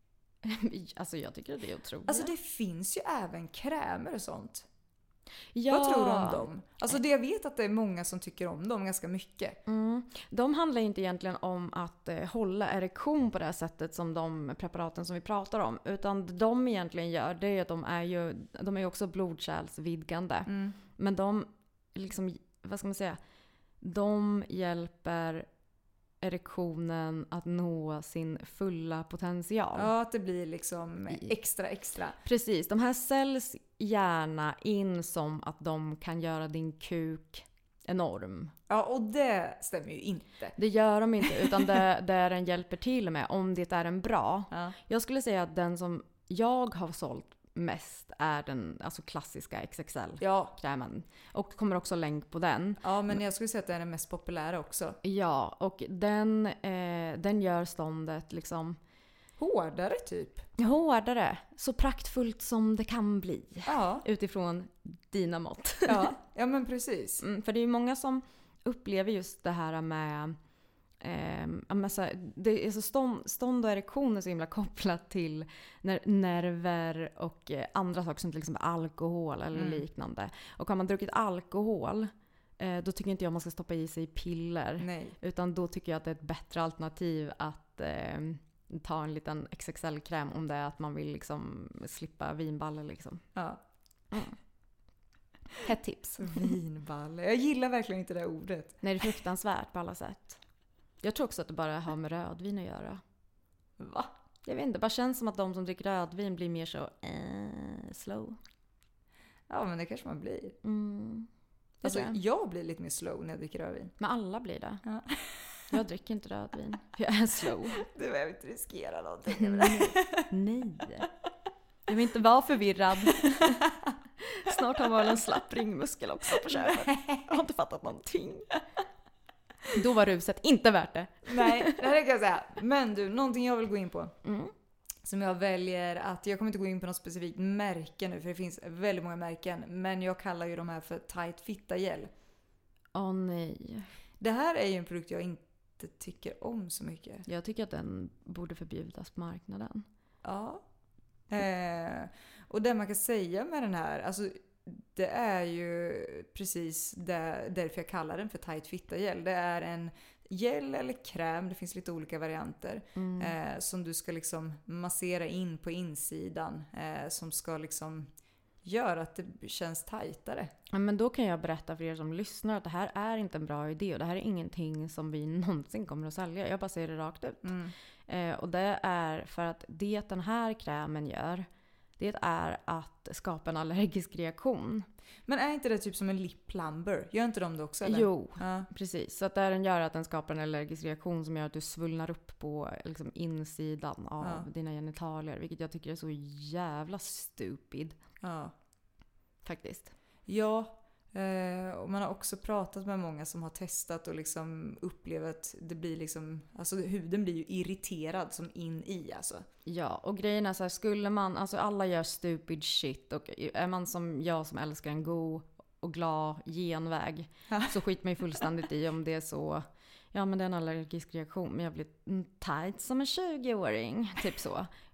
Alltså jag tycker det är otroligt. Alltså det finns ju även krämer och sånt. Ja. Vad tror du om dem? Alltså det jag vet att det är många som tycker om dem ganska mycket. Mm. De handlar inte egentligen om att eh, hålla erektion på det här sättet som de preparaten som vi pratar om. Utan de egentligen gör det är att de är ju de är också blodkärlsvidgande. Mm. Men de liksom, vad ska man säga? De hjälper erektionen att nå sin fulla potential. Ja, att det blir liksom extra extra. Precis, de här säljs gärna in som att de kan göra din kuk enorm. Ja, och det stämmer ju inte. Det gör de inte, utan det, det den hjälper till med om det är en bra. Ja. Jag skulle säga att den som jag har sålt mest är den alltså klassiska X X L-krämen. Ja. Och kommer också länk på den. Ja, men jag skulle säga att det är den mest populära också. Ja, och den, eh, den gör ståndet liksom hårdare typ. Hårdare. Så praktfullt som det kan bli. Ja. Utifrån dina mått. Ja, ja men precis. Mm, för det är ju många som upplever just det här med Eh, massa, det är så stånd, stånd och erektion är så himla kopplat till när, nerver och eh, andra saker som till exempel alkohol eller mm. liknande. Och har man druckit alkohol eh, då tycker inte jag man ska stoppa i sig piller. Nej. Utan då tycker jag att det är ett bättre alternativ att eh, ta en liten X X L-kräm om det är att man vill liksom slippa vinballer liksom. Ja. Mm. Hett tips. Vinballer. Jag gillar verkligen inte det ordet. Nej, det är fruktansvärt på alla sätt. Jag tror också att det bara har med rödvin att göra. Va? Jag vet inte, det bara känns som att de som dricker rödvin blir mer så eh, slow. Ja, men det kanske man blir. Mm. Jag, alltså, jag blir lite mer slow när jag dricker rödvin. Men alla blir det. Ja. Jag dricker inte rödvin. Jag är slow. Du behöver inte riskera någonting. Nej. Jag vill inte vara förvirrad. Snart har man väl en slapp ringmuskel också på köpet. Jag har inte fattat någonting. Då var ruset inte värt det. Nej, det kan jag säga. Men du, någonting jag vill gå in på. Mm. Som jag väljer att, jag kommer inte gå in på något specifikt märke nu. För det finns väldigt många märken. Men jag kallar ju de här för Tight Fitta Gel. Åh oh, nej. Det här är ju en produkt jag inte tycker om så mycket. Jag tycker att den borde förbjudas på marknaden. Ja. Eh, och det man kan säga med den här, alltså det är ju precis där, därför jag kallar den för Tight Fitta Gel. Det är en gel eller kräm, det finns lite olika varianter, mm. eh, som du ska liksom massera in på insidan, eh, som ska liksom göra att det känns tajtare. Ja, men då kan jag berätta för er som lyssnar att det här är inte en bra idé och det här är ingenting som vi någonsin kommer att sälja. Jag bara säger det rakt ut. Mm. Eh, och det är för att det den här krämen gör, det är att skapa en allergisk reaktion. Men är inte det typ som en lip plumber? Gör inte de det också? Eller? Jo, ja. Precis. Så att det den gör att den skapar en allergisk reaktion som gör att du svullnar upp på liksom, insidan av ja. dina genitalier. Vilket jag tycker är så jävla stupid. Ja. Faktiskt. Ja. Eh, och man har också pratat med många som har testat och liksom upplever att det blir liksom, alltså huden blir ju irriterad som in i alltså. Ja, och grejen är så här, skulle man, alltså alla gör stupid shit och är man som jag som älskar en god och glad genväg så skit mig fullständigt i om det är så, ja men det är en allergisk reaktion men jag blir tight som en tjugoåring, typ så.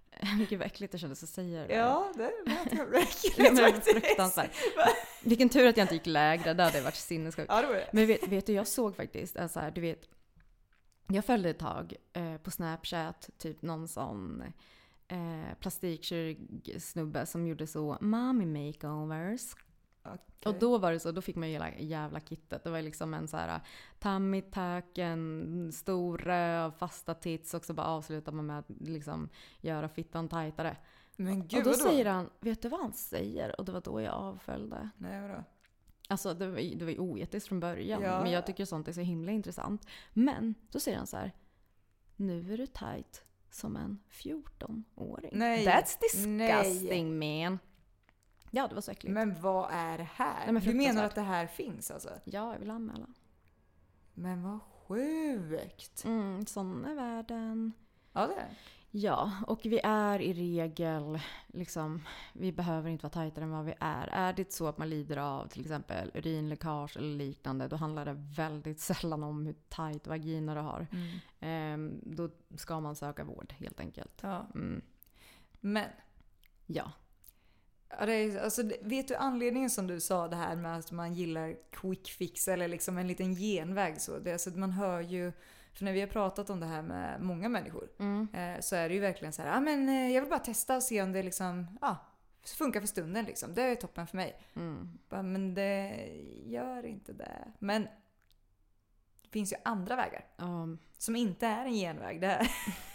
Mycket vad äckligt det kändes att säga det. Ja, det lät ju äckligt. Det var fruktansvärt. Vilken tur att jag inte gick lägre, det hade varit sinnessjukt. Ja, det var det. Men vet, vet du, jag såg faktiskt, alltså här, du vet, jag följde ett tag eh, på Snapchat, typ någon sån eh, plastikkirurg-snubbe som gjorde så mommy makeovers. Okay. Och då var det så, då fick man ju hela jävla kittet. Det var liksom en så här tummy tuck, en stor röv, fasta tits och så bara avslutar man med att liksom göra fittan tajtare. Men gud, och då vadå? säger han, vet du vad han säger? Och det var då jag avföljde. Nej, vadå? Alltså det var, det var ju oetiskt från början. Ja. Men jag tycker sånt är så himla intressant. Men då säger han så här, nu är du tajt som en fjorton-åring. Nej. That's disgusting, Nej. man. Ja, det var så äckligt. Men vad är det här? Nej, men du menar fruktansvärt. att det här finns alltså? Ja, jag vill anmäla. Men vad sjukt. Mm, sån är världen. Ja, det är det. Ja, och vi är i regel, liksom, vi behöver inte vara tajtare än vad vi är. Är det så att man lider av till exempel urinläckage eller liknande, då handlar det väldigt sällan om hur tajt vagina du har. Mm. Ehm, då ska man söka vård helt enkelt. Ja. Mm. Men, Ja. ja, det är, alltså, vet du anledningen som du sa det här med att man gillar quick fix eller liksom en liten genväg? Så det, alltså, man hör ju, för när vi har pratat om det här med många människor Mm. eh, så är det ju verkligen så här, ah, men eh, jag vill bara testa och se om det liksom, ah, funkar för stunden liksom. Det är toppen för mig. Mm. Bara, men det gör inte det. Men det finns ju andra vägar Um, som inte är en genväg. Det är,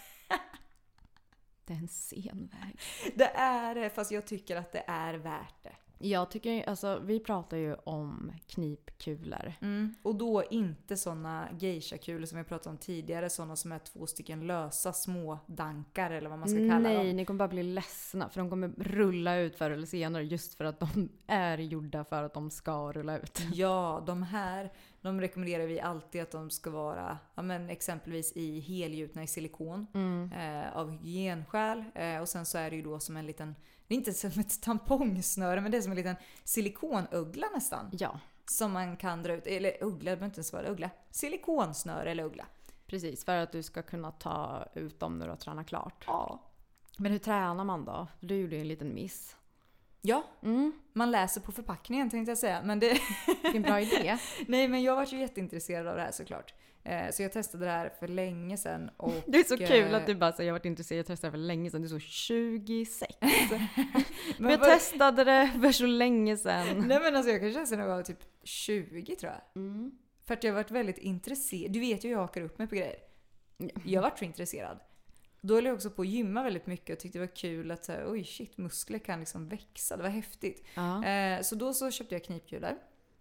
det är en sen väg. det är det, fast jag tycker att det är värt det. Jag tycker, alltså vi pratar ju om knipkulor. Mm. Och då inte såna geisha-kulor som vi pratade om tidigare. Såna som är två stycken lösa små dankar eller vad man ska kalla Nej, dem. ni kommer bara bli ledsna för de kommer rulla ut förr eller senare just för att de är gjorda för att de ska rulla ut. Ja, de här, de rekommenderar vi alltid att de ska vara, ja, men exempelvis i helgjutna i silikon. Mm. Eh, av hygienskäl. Eh, och sen så är det ju då som en liten, det är inte som ett tampongsnöre, men det är som en liten silikonögla nästan. Ja, Som man kan dra ut, eller uggla, det behöver inte ens vara uggla. Silikonsnöre eller uggla. precis. För att du ska kunna ta ut dem när du har tränat klart. Ja. Men hur tränar man då? Du gjorde ju en liten miss. Ja, Mm. man läser på förpackningen tänkte jag säga. Men det... Vilken bra idé. Nej, men jag var ju jätteintresserad av det här såklart. Eh, så jag testade det här för länge sedan. Och, Det är så kul eh, att du bara säger jag har varit intresserad, jag testade för länge sedan. Du är så tjugosex. men Men jag vad- testade det för så länge sedan. Nej, men alltså jag kanske sen jag var typ tjugo tror jag. Mm. För att jag har varit väldigt intresserad. Du vet ju hur jag hakar upp mig på grejer. Jag har varit så intresserad. Då höll jag också på att gymma väldigt mycket och tyckte det var kul att så här, oj shit, muskler kan liksom växa. Det var häftigt. Ja. Eh, så då så köpte jag knipkulor.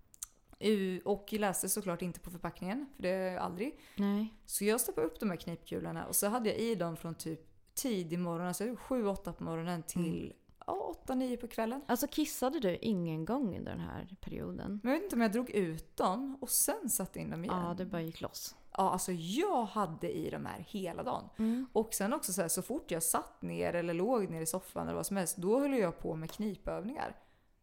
U- Och läste såklart inte på förpackningen, för det är jag aldrig. Nej. Så jag stoppade upp de här knipkulorna och så hade jag i dem från typ tidig morgon, alltså sju åtta på morgonen till ja, åtta nio på kvällen. Alltså kissade du ingen gång under den här perioden? Men jag vet inte om jag drog ut dem och sen satte in dem igen. Ja, det bara gick loss. Ja, alltså jag hade i de här hela dagen. Mm. Och sen också så här, så fort jag satt ner eller låg ner i soffan eller vad som helst, då höll jag på med knipövningar.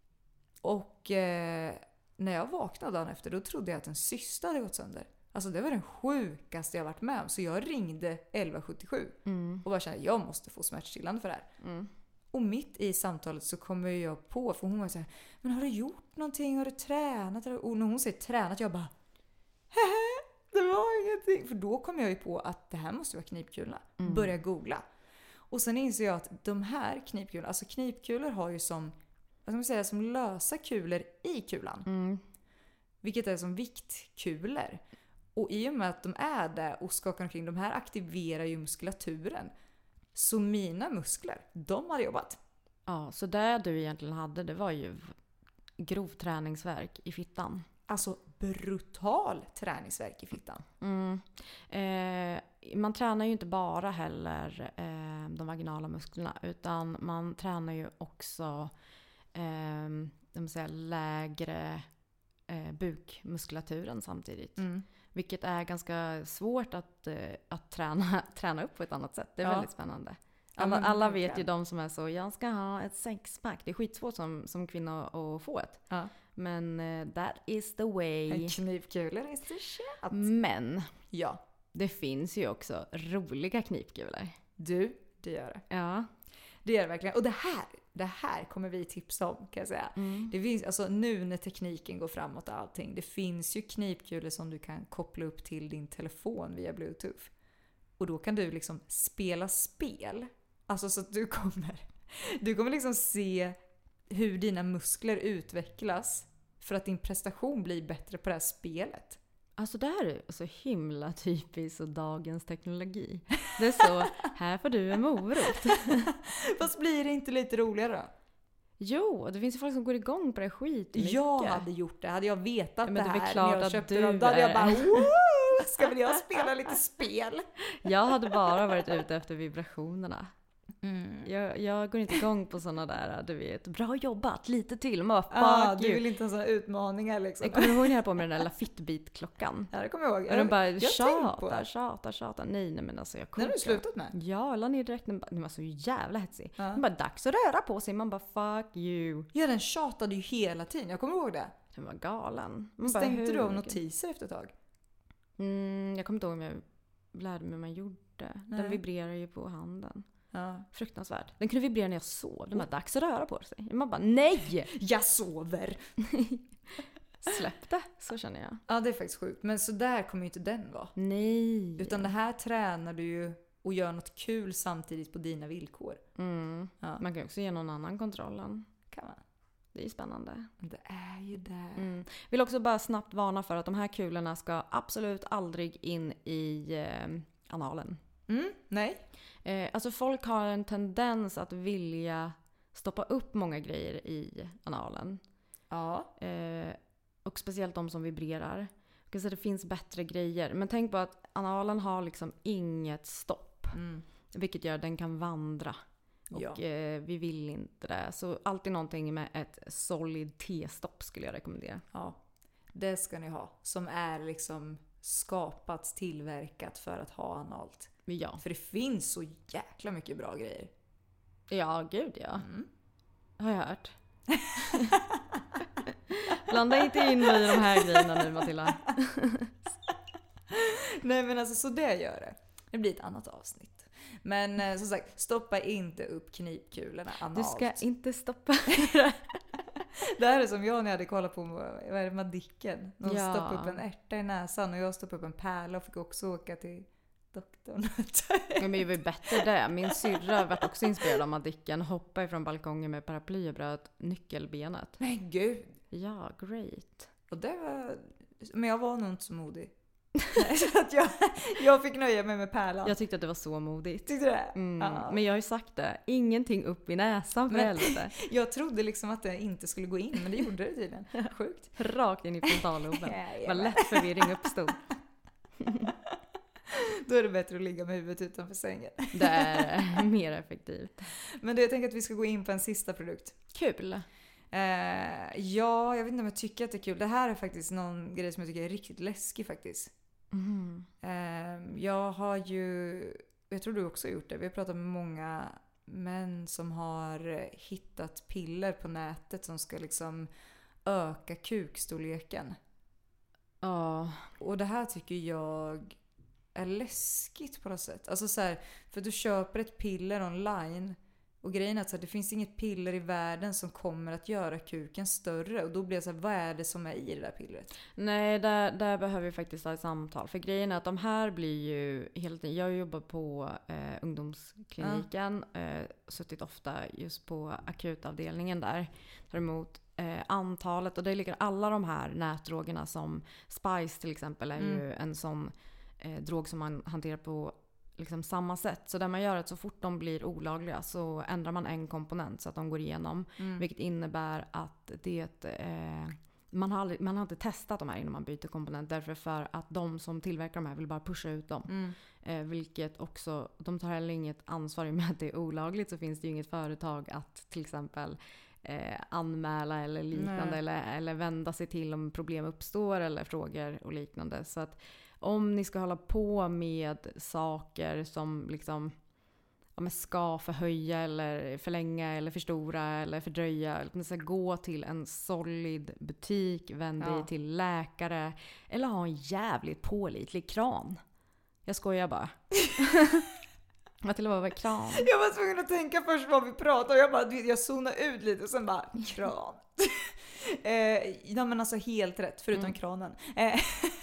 Och eh, när jag vaknade dagen efter, då trodde jag att en cysta hade gått sönder. Alltså det var den sjukaste jag varit med om. Så jag ringde elva sjuttiosju Mm. och bara kände att jag måste få smärtstillande för det här. Mm. Och mitt i samtalet så kommer jag på, för hon var så här, men har du gjort någonting? Har du tränat? Och när hon säger tränat, jag bara, hehe, det var ingenting. För då kom jag ju på att det här måste vara knipkulorna. Mm. Börja googla. Och sen inser jag att de här knipkulorna, alltså knipkulor har ju som, vad ska man säga, som lösa kulor i kulan. Mm. Vilket är som viktkulor. Och i och med att de är det och skakar omkring, de här aktiverar ju muskulaturen. Så mina muskler, de hade jobbat. Ja, så det du egentligen hade, det var ju grov träningsvärk i fittan. Alltså brutal träningsvärk i fittan. Mm. Eh, man tränar ju inte bara heller eh, de vaginala musklerna, utan man tränar ju också eh, de säger, lägre eh, bukmuskulaturen samtidigt. Mm. Vilket är ganska svårt att, eh, att träna, träna upp på ett annat sätt. Det är Ja. väldigt spännande. Ja, Alla, men alla verkligen. vet ju de som är så, jag ska ha ett sexpack. Det är skitsvårt som, som kvinna att få ett. Ja. Men eh, that is the way. Knipkulor is the shit. Men Ja, det finns ju också roliga knipkulor. du, det gör det. Ja. Det är det verkligen. Och det här, det här kommer vi tipsa om, kan jag säga. Mm. Det finns, alltså nu när tekniken går framåt och allting, det finns ju knipkulor som du kan koppla upp till din telefon via Bluetooth. Och då kan du liksom spela spel. Alltså så att du kommer, du kommer liksom se hur dina muskler utvecklas för att din prestation blir bättre på det här spelet. Alltså det här är så himla typiskt och dagens teknologi. Det är så, här får du en morot. Fast blir det inte lite roligare då? Jo, det finns ju folk som går igång på det skit mycket. Jag hade gjort det. Hade jag vetat men det det är väl här klart när jag att köpte du dem, då hade jag är- bara Woo! Ska väl jag spela lite spel? Jag hade bara varit ute efter vibrationerna. Mm. Jag, jag går inte igång på såna där, du vet, bra jobbat, lite till. Man bara, fuck Ah, du you. vill inte ha sådana utmaningar liksom. Jag kommer ihåg när jag hade på mig den där lilla Fitbit-klockan. Ja, det kommer jag ihåg. Och de bara jag har tänkt på tjatar, det. tjatar, tjatar. Nej, nej men alltså jag Den har du kokar. slutat med? Ja, jag la ner direkt. Den, bara, den var så jävla hetsig. Ja. Den bara, dags att röra på sig. Man bara, fuck you. Ja, den tjatade ju hela tiden. Jag kommer ihåg det. Den var galen. Man bara, Stängde hur du av mycket- notiser efter ett tag? Mm, jag kommer inte ihåg om jag lärde mig hur man gjorde. Den Nej. vibrerar ju på handen. Ja. Fruktansvärt. Den kunde vibrera när jag sov. Den bara, dags att röra på sig. Man bara, nej! Jag sover! Släpp det, så känner jag. Ja, det är faktiskt sjukt. Men så där kommer ju inte den vara. Nej. Utan det här tränar du ju och gör något kul samtidigt på dina villkor. Mm. Ja. Man kan också ge någon annan kontrollen. Kan man. Det är spännande. Men det är ju där. Mm. Vill också bara snabbt varna för att de här kulorna ska absolut aldrig in i eh, analen. Mm, nej. Eh, alltså folk har en tendens att vilja stoppa upp många grejer i analen. Ja. Eh, och speciellt de som vibrerar. Jag kan säga att det finns bättre grejer. Men tänk på att analen har liksom inget stopp. Mm. Vilket gör att den kan vandra. Och Ja. eh, vi vill inte det. Så alltid någonting med ett solid T-stopp skulle jag rekommendera. Ja. Det ska ni ha. Som är liksom skapat, tillverkat för att ha analt. Ja, För det finns så jäkla mycket bra grejer. ja gud ja. Mm. Har jag hört. Blanda inte in mig i de här grejerna nu, Matilda. Nej men alltså så det gör det. Det blir ett annat avsnitt. Men eh, som sagt, stoppa inte upp knipkulorna analt. Du ska inte stoppa. Det här är som jag när jag hade kollat på vad är det, Madicken. De Ja. stoppade upp en ärta i näsan och jag stoppade upp en pärla och fick också åka till doktorn. Ja, men det var ju bättre det. Min syrra var också inspirerad av Madicken. Hoppade från balkongen med paraply och bröt nyckelbenet. Men gud. Ja, great. Och det var... Men jag var nog inte så modig. Nej, så att jag, jag fick nöja mig med pärlan. Jag tyckte att det var så modigt. Tyckte du det? Mm. Ja. Men jag har ju sagt det. Ingenting upp i näsan för Men- helvete. Jag trodde liksom att det inte skulle gå in, men det gjorde det tydligen. Sjukt. Rakt in i frontalloben. Vad Jajamän. lätt förvirring uppstod. Då är det bättre att ligga med huvudet utanför sängen. Det är mer effektivt. Men det, jag tänker att vi ska gå in på en sista produkt. Kul. Eh, ja, jag vet inte om jag tycker att det är kul. Det här är faktiskt någon grej som jag tycker är riktigt läskig faktiskt. Mm. Eh, jag har ju, jag tror du också har gjort det. Vi har pratat med många män som har hittat piller på nätet som ska liksom öka kukstorleken. Ja. Och det här tycker jag är läskigt på något sätt. Alltså så här, för du köper ett piller online och grejen är att så här, det finns inget piller i världen som kommer att göra kuken större. Och då blir det så här, vad är det som är i det där pillret? Nej, där, där behöver vi faktiskt ha ett samtal. För grejen är att de här blir ju helt... Jag jobbar på eh, ungdomskliniken. Eh, suttit ofta just på akutavdelningen där. Däremot eh, antalet, och det ligger alla de här nätdrogerna som Spice till exempel är Mm. ju en sån eh, drog som man hanterar på liksom samma sätt. Så där man gör att så fort de blir olagliga så ändrar man en komponent så att de går igenom. Mm. Vilket innebär att det... Eh, man, har aldrig, man har inte testat de här innan man byter komponent. Därför för att de som tillverkar de här vill bara pusha ut dem. Mm. Eh, vilket också... De tar heller inget ansvar i och med att det är olagligt. Så finns det ju inget företag att till exempel eh, anmäla eller liknande. Eller, eller vända sig till om problem uppstår eller frågor och liknande. Så att om ni ska hålla på med saker som liksom ja, men ska förhöja eller förlänga eller förstora eller fördröja. Eller ni ska gå till en solid butik, vänd dig Ja. till läkare eller ha en jävligt pålitlig kran. Jag skojar bara. Matilda var väl kran. Jag var tvungen att tänka först vad vi pratade och jag bara, jag zonade ut lite och sen bara, kran. eh, ja men alltså helt rätt, förutom mm. kranen. Eh,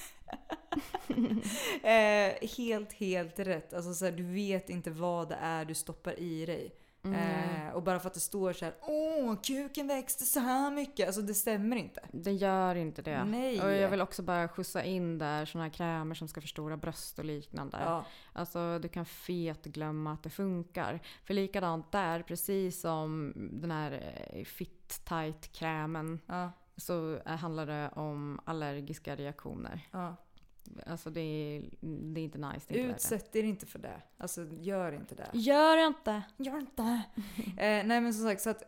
eh, helt, helt rätt. Alltså så här, du vet inte vad det är du stoppar i dig. Mm. Eh, och bara för att det står så här, åh, kuken växte så här mycket. Alltså det stämmer inte. Det gör inte det. Nej. Och jag vill också bara skjutsa in där såna här krämer som ska förstora bröst och liknande. Ja. Alltså du kan fet glömma att det funkar. För likadant där, precis som den här fit tight krämen, ja. så handlar det om allergiska reaktioner. Ja. Alltså det är, det är inte nice. Det är inte Utsätt er inte för det. Alltså gör inte det. Gör inte. Gör inte. eh, nej men som sagt, så att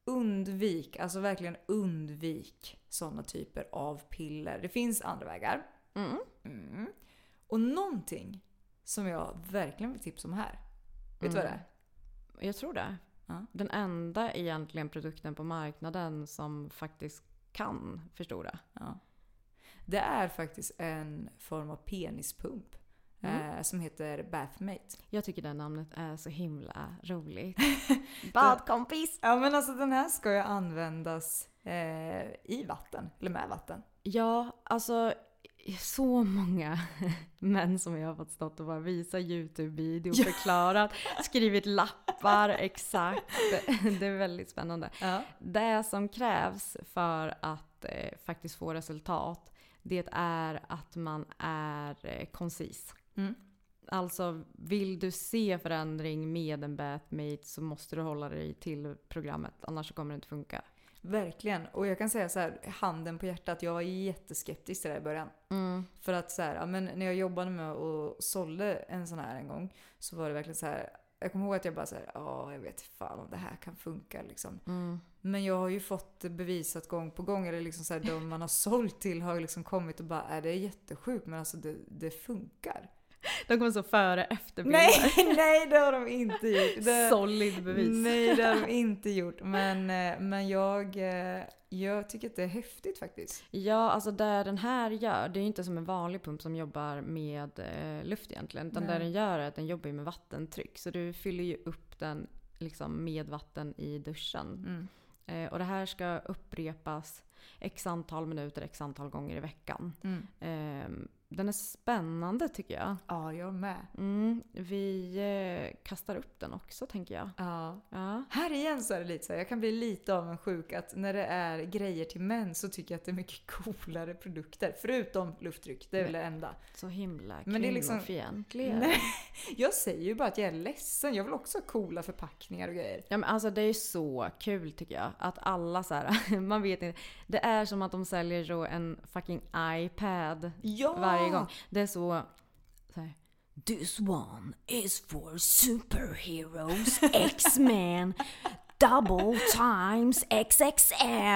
undvik, alltså verkligen undvik sådana typer av piller. Det finns andra vägar. Mm. Mm. Och någonting som jag verkligen vill tipsa om här. Vet du mm. vad det är? Jag tror det. Ja. Den enda egentligen produkten på marknaden som faktiskt kan förstora. Ja. Det är faktiskt en form av penispump mm. eh, som heter Bathmate. Jag tycker det namnet är så himla roligt. Badkompis! Ja men alltså den här ska ju användas eh, i vatten, eller med vatten. Ja, alltså så många män som jag har fått stått och bara visa YouTube-video och förklarat, skrivit lappar exakt. Det är väldigt spännande. Ja. Det som krävs för att eh, faktiskt få resultat, det är att man är eh, koncis. Mm. Alltså vill du se förändring med en Bathmate så måste du hålla dig till programmet, annars så kommer det inte funka. Verkligen. Och jag kan säga så här, handen på hjärtat, jag var jätteskeptisk till det i början. Mm. För att så här, ja, men när jag jobbade med att sålde en sån här en gång, så var det verkligen så här, jag kommer ihåg att jag bara så här, ja, jag vet fan om det här kan funka liksom. Mm. Men jag har ju fått bevisat gång på gång, eller liksom så här, de man har sålt till har liksom kommit och bara, är det är jättesjukt, men alltså det, det funkar. De kommer så före efter bilder. Nej, nej, det har de inte gjort. Det, Solid bevis. Nej, det har de inte gjort. Men, men jag, jag tycker att det är häftigt faktiskt. Ja, alltså det den här gör, det är ju inte som en vanlig pump som jobbar med eh, luft egentligen. Utan det den gör är att den jobbar med vattentryck. Så du fyller ju upp den liksom med vatten i duschen. Mm. Eh, och det här ska upprepas x antal minuter, x antal gånger i veckan. Mm. Eh, Den är spännande tycker jag. Ja, jag med. Mm, vi eh, kastar upp den också tänker jag. Ja. Ja. Här igen så är det lite så här, jag kan bli lite avundsjuk att när det är grejer till män så tycker jag att det är mycket coolare produkter. Förutom lufttryck, det är väl det enda. Så himla Men det är liksom kvinnofientliga. Nej, jag säger ju bara att jag är ledsen. Jag vill också ha coola förpackningar och grejer. Ja, men alltså det är så kul tycker jag. Att alla så här, man vet inte. Det är som att de säljer så en fucking iPad Ja! varje gång. Det är så, så här, this one is for superheroes, X-Men, double times X X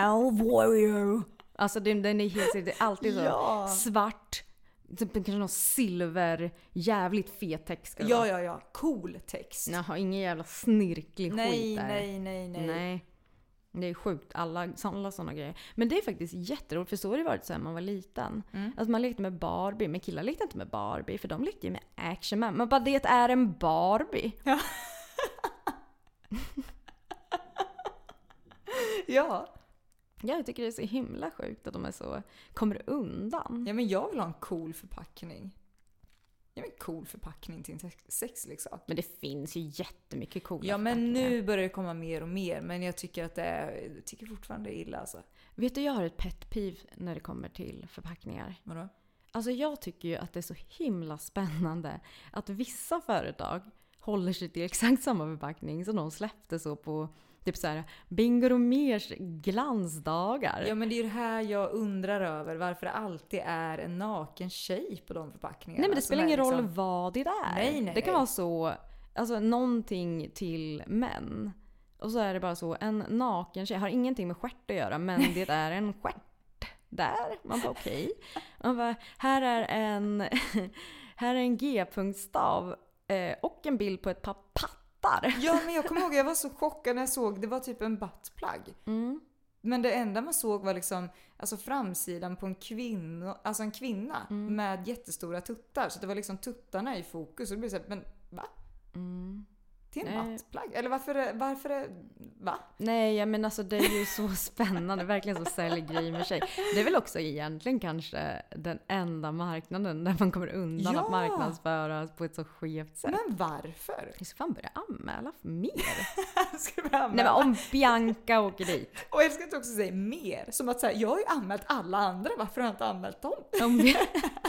L warrior. Alltså den, den är helt, det är alltid så Ja. svart, typ kanske någon silver, jävligt fet text. ska det Ja, vara. ja, ja. Cool text. Jaha, ingen jävla snirklig Nej, skit där. nej, nej, nej. Nej. Det är sjukt, alla, alla sådana grejer. Men det är faktiskt jätteroligt, för så har det varit så här när man var liten. Mm. Alltså man lekte med Barbie, men killar lekte inte med Barbie, för de lekte ju med Action Man. Men bara det är en Barbie. Ja. Ja. Jag tycker det är så himla sjukt att de är så, kommer undan. Ja, men jag vill ha en cool förpackning. Jag vill en cool förpackning till en sexleksak. Men det finns ju jättemycket coola Ja, men förpackningar. nu börjar det komma mer och mer. Men jag tycker att det är, jag tycker fortfarande det är illa alltså. Vet du, jag har ett pet peeve när det kommer till förpackningar. Vadå? Alltså jag tycker ju att det är så himla spännande att vissa företag håller sig till exakt samma förpackning som de släppte så på typ så här Bingo Romers glansdagar. Ja, men det är ju det här jag undrar över. Varför det alltid är en naken tjej på de förpackningarna. Nej, men det som spelar är ingen roll liksom- vad det är. Nej, nej, det kan nej. vara så, alltså någonting till män. Och så är det bara så, en naken tjej har ingenting med stjärt att göra, men det är en stjärt där. Man bara okej. Man bara, här är en här är en G-punktstav eh, och en bild på ett par pattar. Ja, men jag kommer ihåg, jag var så chockad när jag såg, det var typ en buttplug. Mm. Men det enda man såg var liksom, alltså framsidan på en kvinna, alltså en kvinna Mm. med jättestora tuttar. Så det var liksom tuttarna i fokus. Och det blev så här, men va? Mm. Till en Nej. mattplagg? Eller varför, varför är, va? Nej, men alltså det är ju så spännande, verkligen så säljgrej med sig. Det är väl också egentligen kanske den enda marknaden där man kommer undan Ja. att marknadsföras på ett så skevt sätt. Men varför? Jag ska fan börja anmäla för mer. Ska du börja Nej, men om Bianca åker dit. Och jag ska inte också säga mer. Som att säga, jag har ju anmält alla andra, varför har jag inte anmält dem? Om vi...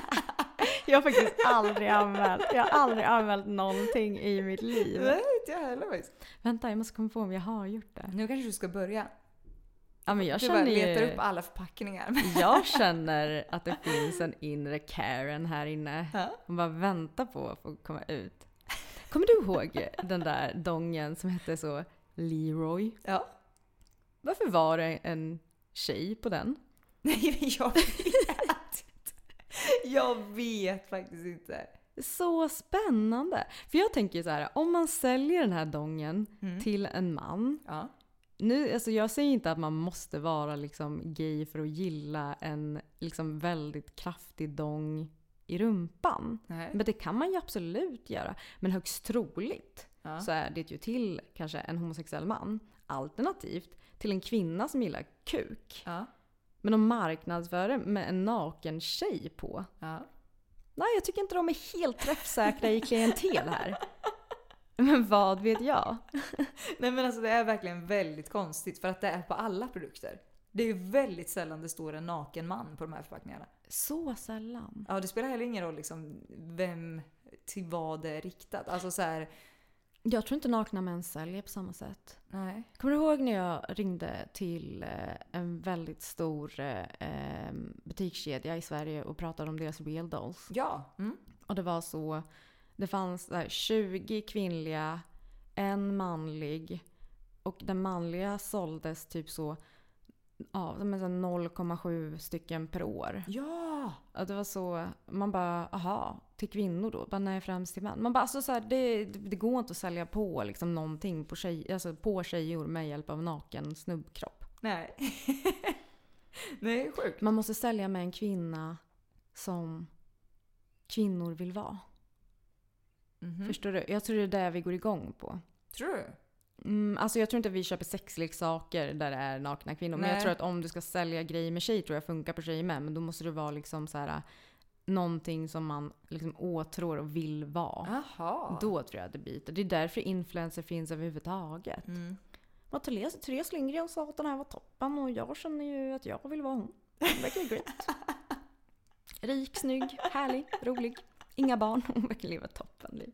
Jag har faktiskt aldrig anmält. Jag har aldrig anmält någonting i mitt liv. Nej, inte jag heller faktiskt. Vänta, jag måste komma på om jag har gjort det. Nu kanske du ska börja. Ja, men jag Du bara känner letar ju... upp alla förpackningar. Jag känner att det finns en inre Karen här inne. Ja. Hon bara väntar på att få komma ut. Kommer du ihåg den där dongen som hette så Leroy? Ja. Varför var det en tjej på den? Nej, men jag vet. Jag vet faktiskt inte. Så spännande. För jag tänker så här, om man säljer den här dongen Mm. till en man. Ja. Nu, alltså jag säger inte att man måste vara liksom gay för att gilla en liksom väldigt kraftig dong i rumpan. Nej. Men det kan man ju absolut göra. Men högst troligt Ja. så är det ju till kanske en homosexuell man. Alternativt till en kvinna som gillar kuk. Ja. Men de marknadsför det med en naken tjej på. Ja. Nej, jag tycker inte de är helt träffsäkra i klientel här. Men vad vet jag? Nej, men alltså det är verkligen väldigt konstigt för att det är på alla produkter. Det är ju väldigt sällan det står en naken man på de här förpackningarna. Så sällan. Ja, det spelar heller ingen roll liksom vem till vad det är riktat. Alltså så här, Jag tror inte nakna män säljer på samma sätt. nej. Kommer du ihåg när jag ringde till eh, en väldigt stor eh, butikskedja i Sverige och pratade om deras Real Dolls? Ja. Mm. Och det var så, det fanns där tjugo kvinnliga, en manlig och den manliga såldes typ så, ja, noll komma sju stycken per år. Ja. Och det var så, man bara, aha, till kvinnor då? Bara, nej, främst till män. Man bara, alltså så här, det, det går inte att sälja på liksom någonting på, tjej, alltså på tjejor med hjälp av naken snubbkropp. Nej. Nej, det är sjukt. Man måste sälja med en kvinna som kvinnor vill vara. Mhm. Förstår du? Jag tror det är det vi går igång på. Tror du? Mm, alltså jag tror inte vi köper sexleksaker där det är nakna kvinnor. Men Nej. jag tror att om du ska sälja grejer med tjej tror jag funkar på tjej med. Men då måste det vara liksom så här, någonting som man liksom åtrår och vill vara. Jaha. Då tror jag det biter. Det är därför influencer finns överhuvudtaget. Mm. Och Therese, Therese Lindgren sa att den här var toppen och jag känner ju att jag vill vara hon. Hon verkar ju great. Rik, snygg, härlig, rolig. Inga barn. Hon verkar leva toppenliv.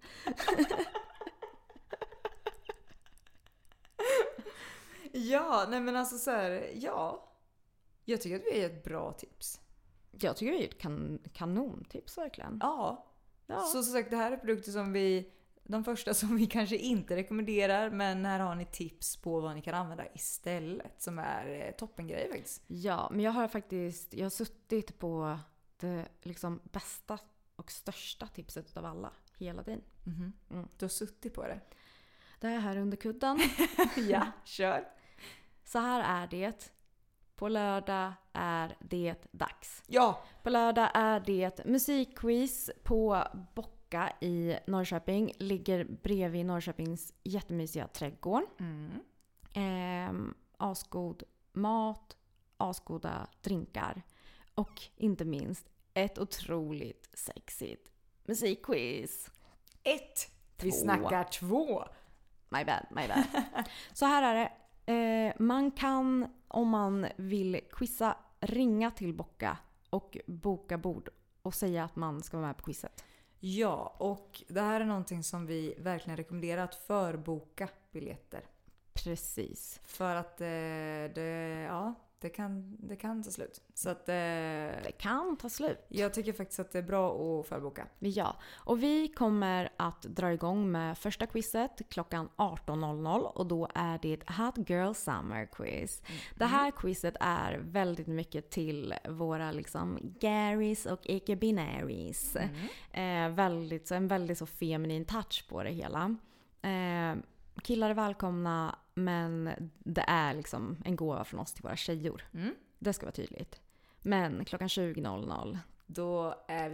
Ja, nej men alltså så här, ja. Jag tycker att vi är ett bra tips. Jag tycker det är ett kan- kanontips verkligen. Ja. Ja. Så som sagt, det här är produkter som vi, de första som vi kanske inte rekommenderar, men här har ni tips på vad ni kan använda istället som är eh, toppengrejer faktiskt. Ja, men jag har faktiskt jag har suttit på det liksom bästa och största tipset av alla hela tiden. Mhm. Mm. Du har suttit på det. Det är här under kudden. Ja, kör. Så här är det. På lördag är det dags. Ja, På lördag är det musikquiz på Bocka i Norrköping. Ligger bredvid Norrköpings jättemysiga trädgård. mm. Ehm, asgod mat, asgoda drinkar och inte minst ett otroligt sexigt musikquiz. Ett. Vi Två. snackar två. My bad, my bad. Så här är det. Eh, man kan, om man vill quizza, ringa till Bocka och boka bord och säga att man ska vara med på quizet. Ja, och det här är någonting som vi verkligen rekommenderar, att förboka biljetter. Precis. För att eh, det, ja, det, kan, det kan ta slut. Så att eh, Det kan ta slut. jag tycker faktiskt att det är bra att förboka. Ja, och vi kommer att dra igång med första quizet klockan arton noll noll och då är det ett Hot Girl Summer Quiz. Mm. Det här quizet är väldigt mycket till våra liksom Garys och icke-binaries. Mm. Eh, väldigt, så en väldigt så feminin touch på det hela. Eh, killar är välkomna, men det är liksom en gåva från oss till våra tjejor. Mm. Det ska vara tydligt. Men klockan tjugo noll noll Då är vi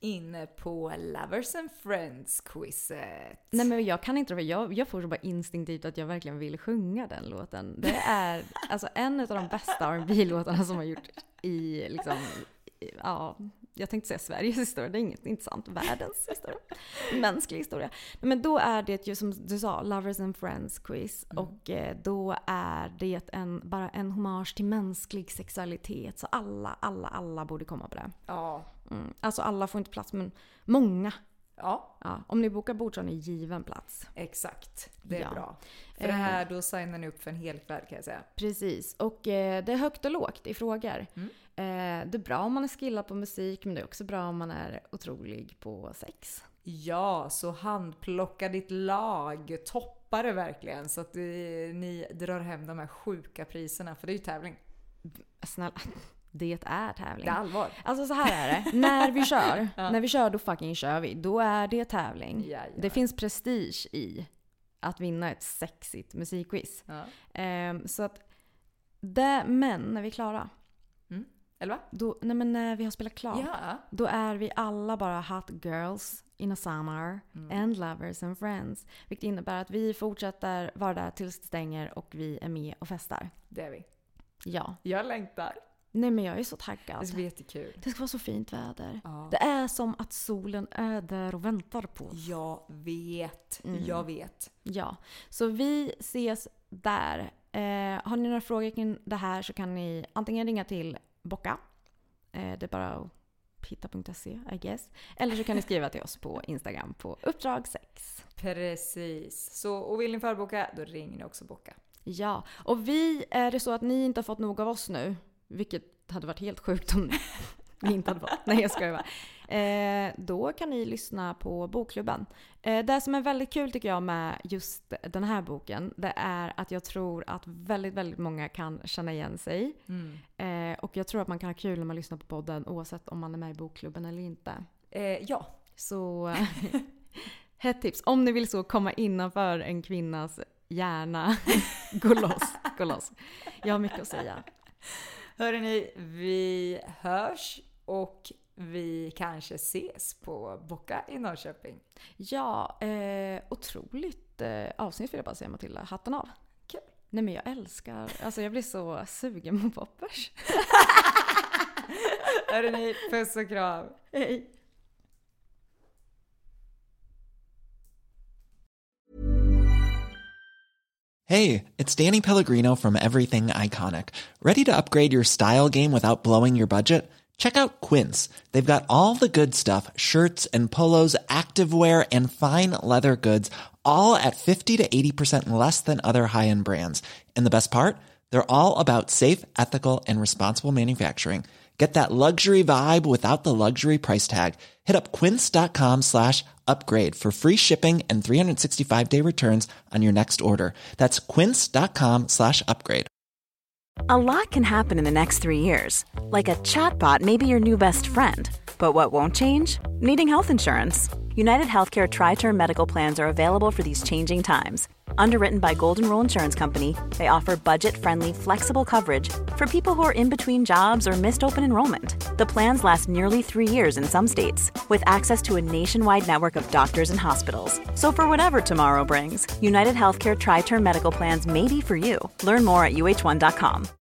inne på Lovers and Friends-quizet. Nej, men jag kan inte, jag, jag får så bara instinktivt att jag verkligen vill sjunga den låten. Det är alltså en av de bästa R and B-låtarna som har gjort i liksom, ja, jag tänkte säga Sveriges historia, det är inget intressant, världens historia, mänsklig historia. Men då är det ju som du sa, Lovers and Friends quiz, mm. och eh, då är det en, bara en hommage till mänsklig sexualitet, så alla, alla, alla borde komma på det. Ja. Mm. Alltså alla får inte plats, men många. Ja. Ja. Om ni bokar bord så har ni given plats. Exakt, det är ja. bra. För det här, då signar ni upp för en hel kväll kan jag säga. Precis, och eh, det är högt och lågt i frågor. Mm. Eh, det är bra om man är skillad på musik, men det är också bra om man är otrolig på sex. Ja, så handplocka ditt lag, toppa det verkligen så att ni, ni drar hem de här sjuka priserna, för det är ju tävling. Snälla, det är tävling. Det är allvar. Alltså så här är det, när vi kör, ja. när vi kör då fucking kör vi, då är det tävling. Ja, ja. Det finns prestige i att vinna ett sexigt musikquiz. Ja. Eh, så att, det, men när vi är klara, mm. eller va? Då, nej men när vi har spelat klart, ja. då är vi alla bara hot girls in a summer mm. and lovers and friends. Vilket innebär att vi fortsätter vara där tills det stänger och vi är med och festar. Det är vi. Ja. Jag längtar. Nej, men jag är så taggad. Det ska bli jättekul. Det ska vara så fint väder. Ja. Det är som att solen är där och väntar på oss. Jag vet. Mm. Jag vet. Ja, så vi ses där. Eh, har ni några frågor kring det här så kan ni antingen ringa till Bocka. Eh, det är bara att hitta punkt se, I guess. Eller så kan ni skriva till oss på Instagram på uppdrag sex. Precis. Så, och vill ni förboka, då ringer ni också Bocka. Ja, och vi, är det så att ni inte har fått nog av oss nu, vilket hade varit helt sjukt om ni inte hade fått. Nej, jag skojar bara. Eh, då kan ni lyssna på bokklubben. Eh, det som är väldigt kul tycker jag med just den här boken, det är att jag tror att väldigt, väldigt många kan känna igen sig. Mm. Eh, och jag tror att man kan ha kul när man lyssnar på podden oavsett om man är med i bokklubben eller inte. Eh, ja. Så ett tips, om ni vill så komma innanför en kvinnas hjärna, gå loss, gå loss. Jag har mycket att säga. Hörrni, vi hörs och vi kanske ses på Bocka i Norrköping. Ja, eh, otroligt eh, avsnitt vill jag bara säga, Matilda. Hatten av. Kul. Nej, men jag älskar, alltså jag blir så sugen på poppers. Hörrni, puss och kram. Hej. Hey, it's Danny Pellegrino from Everything Iconic. Ready to upgrade your style game without blowing your budget? Check out Quince. They've got all the good stuff, shirts and polos, activewear, and fine leather goods, all at fifty to eighty percent less than other high-end brands. And the best part? They're all about safe, ethical, and responsible manufacturing. Get that luxury vibe without the luxury price tag. Hit up quince.com slash upgrade for free shipping and three sixty-five day returns on your next order. That's quince.com slash upgrade. A lot can happen in the next three years. Like a chatbot may be your new best friend. But what won't change? Needing health insurance. United Healthcare Tri-Term Medical Plans are available for these changing times. Underwritten by Golden Rule Insurance Company, they offer budget-friendly, flexible coverage for people who are in between jobs or missed open enrollment. The plans last nearly three years in some states, with access to a nationwide network of doctors and hospitals. So for whatever tomorrow brings, United Healthcare Tri-Term Medical Plans may be for you. Learn more at U H one dot com.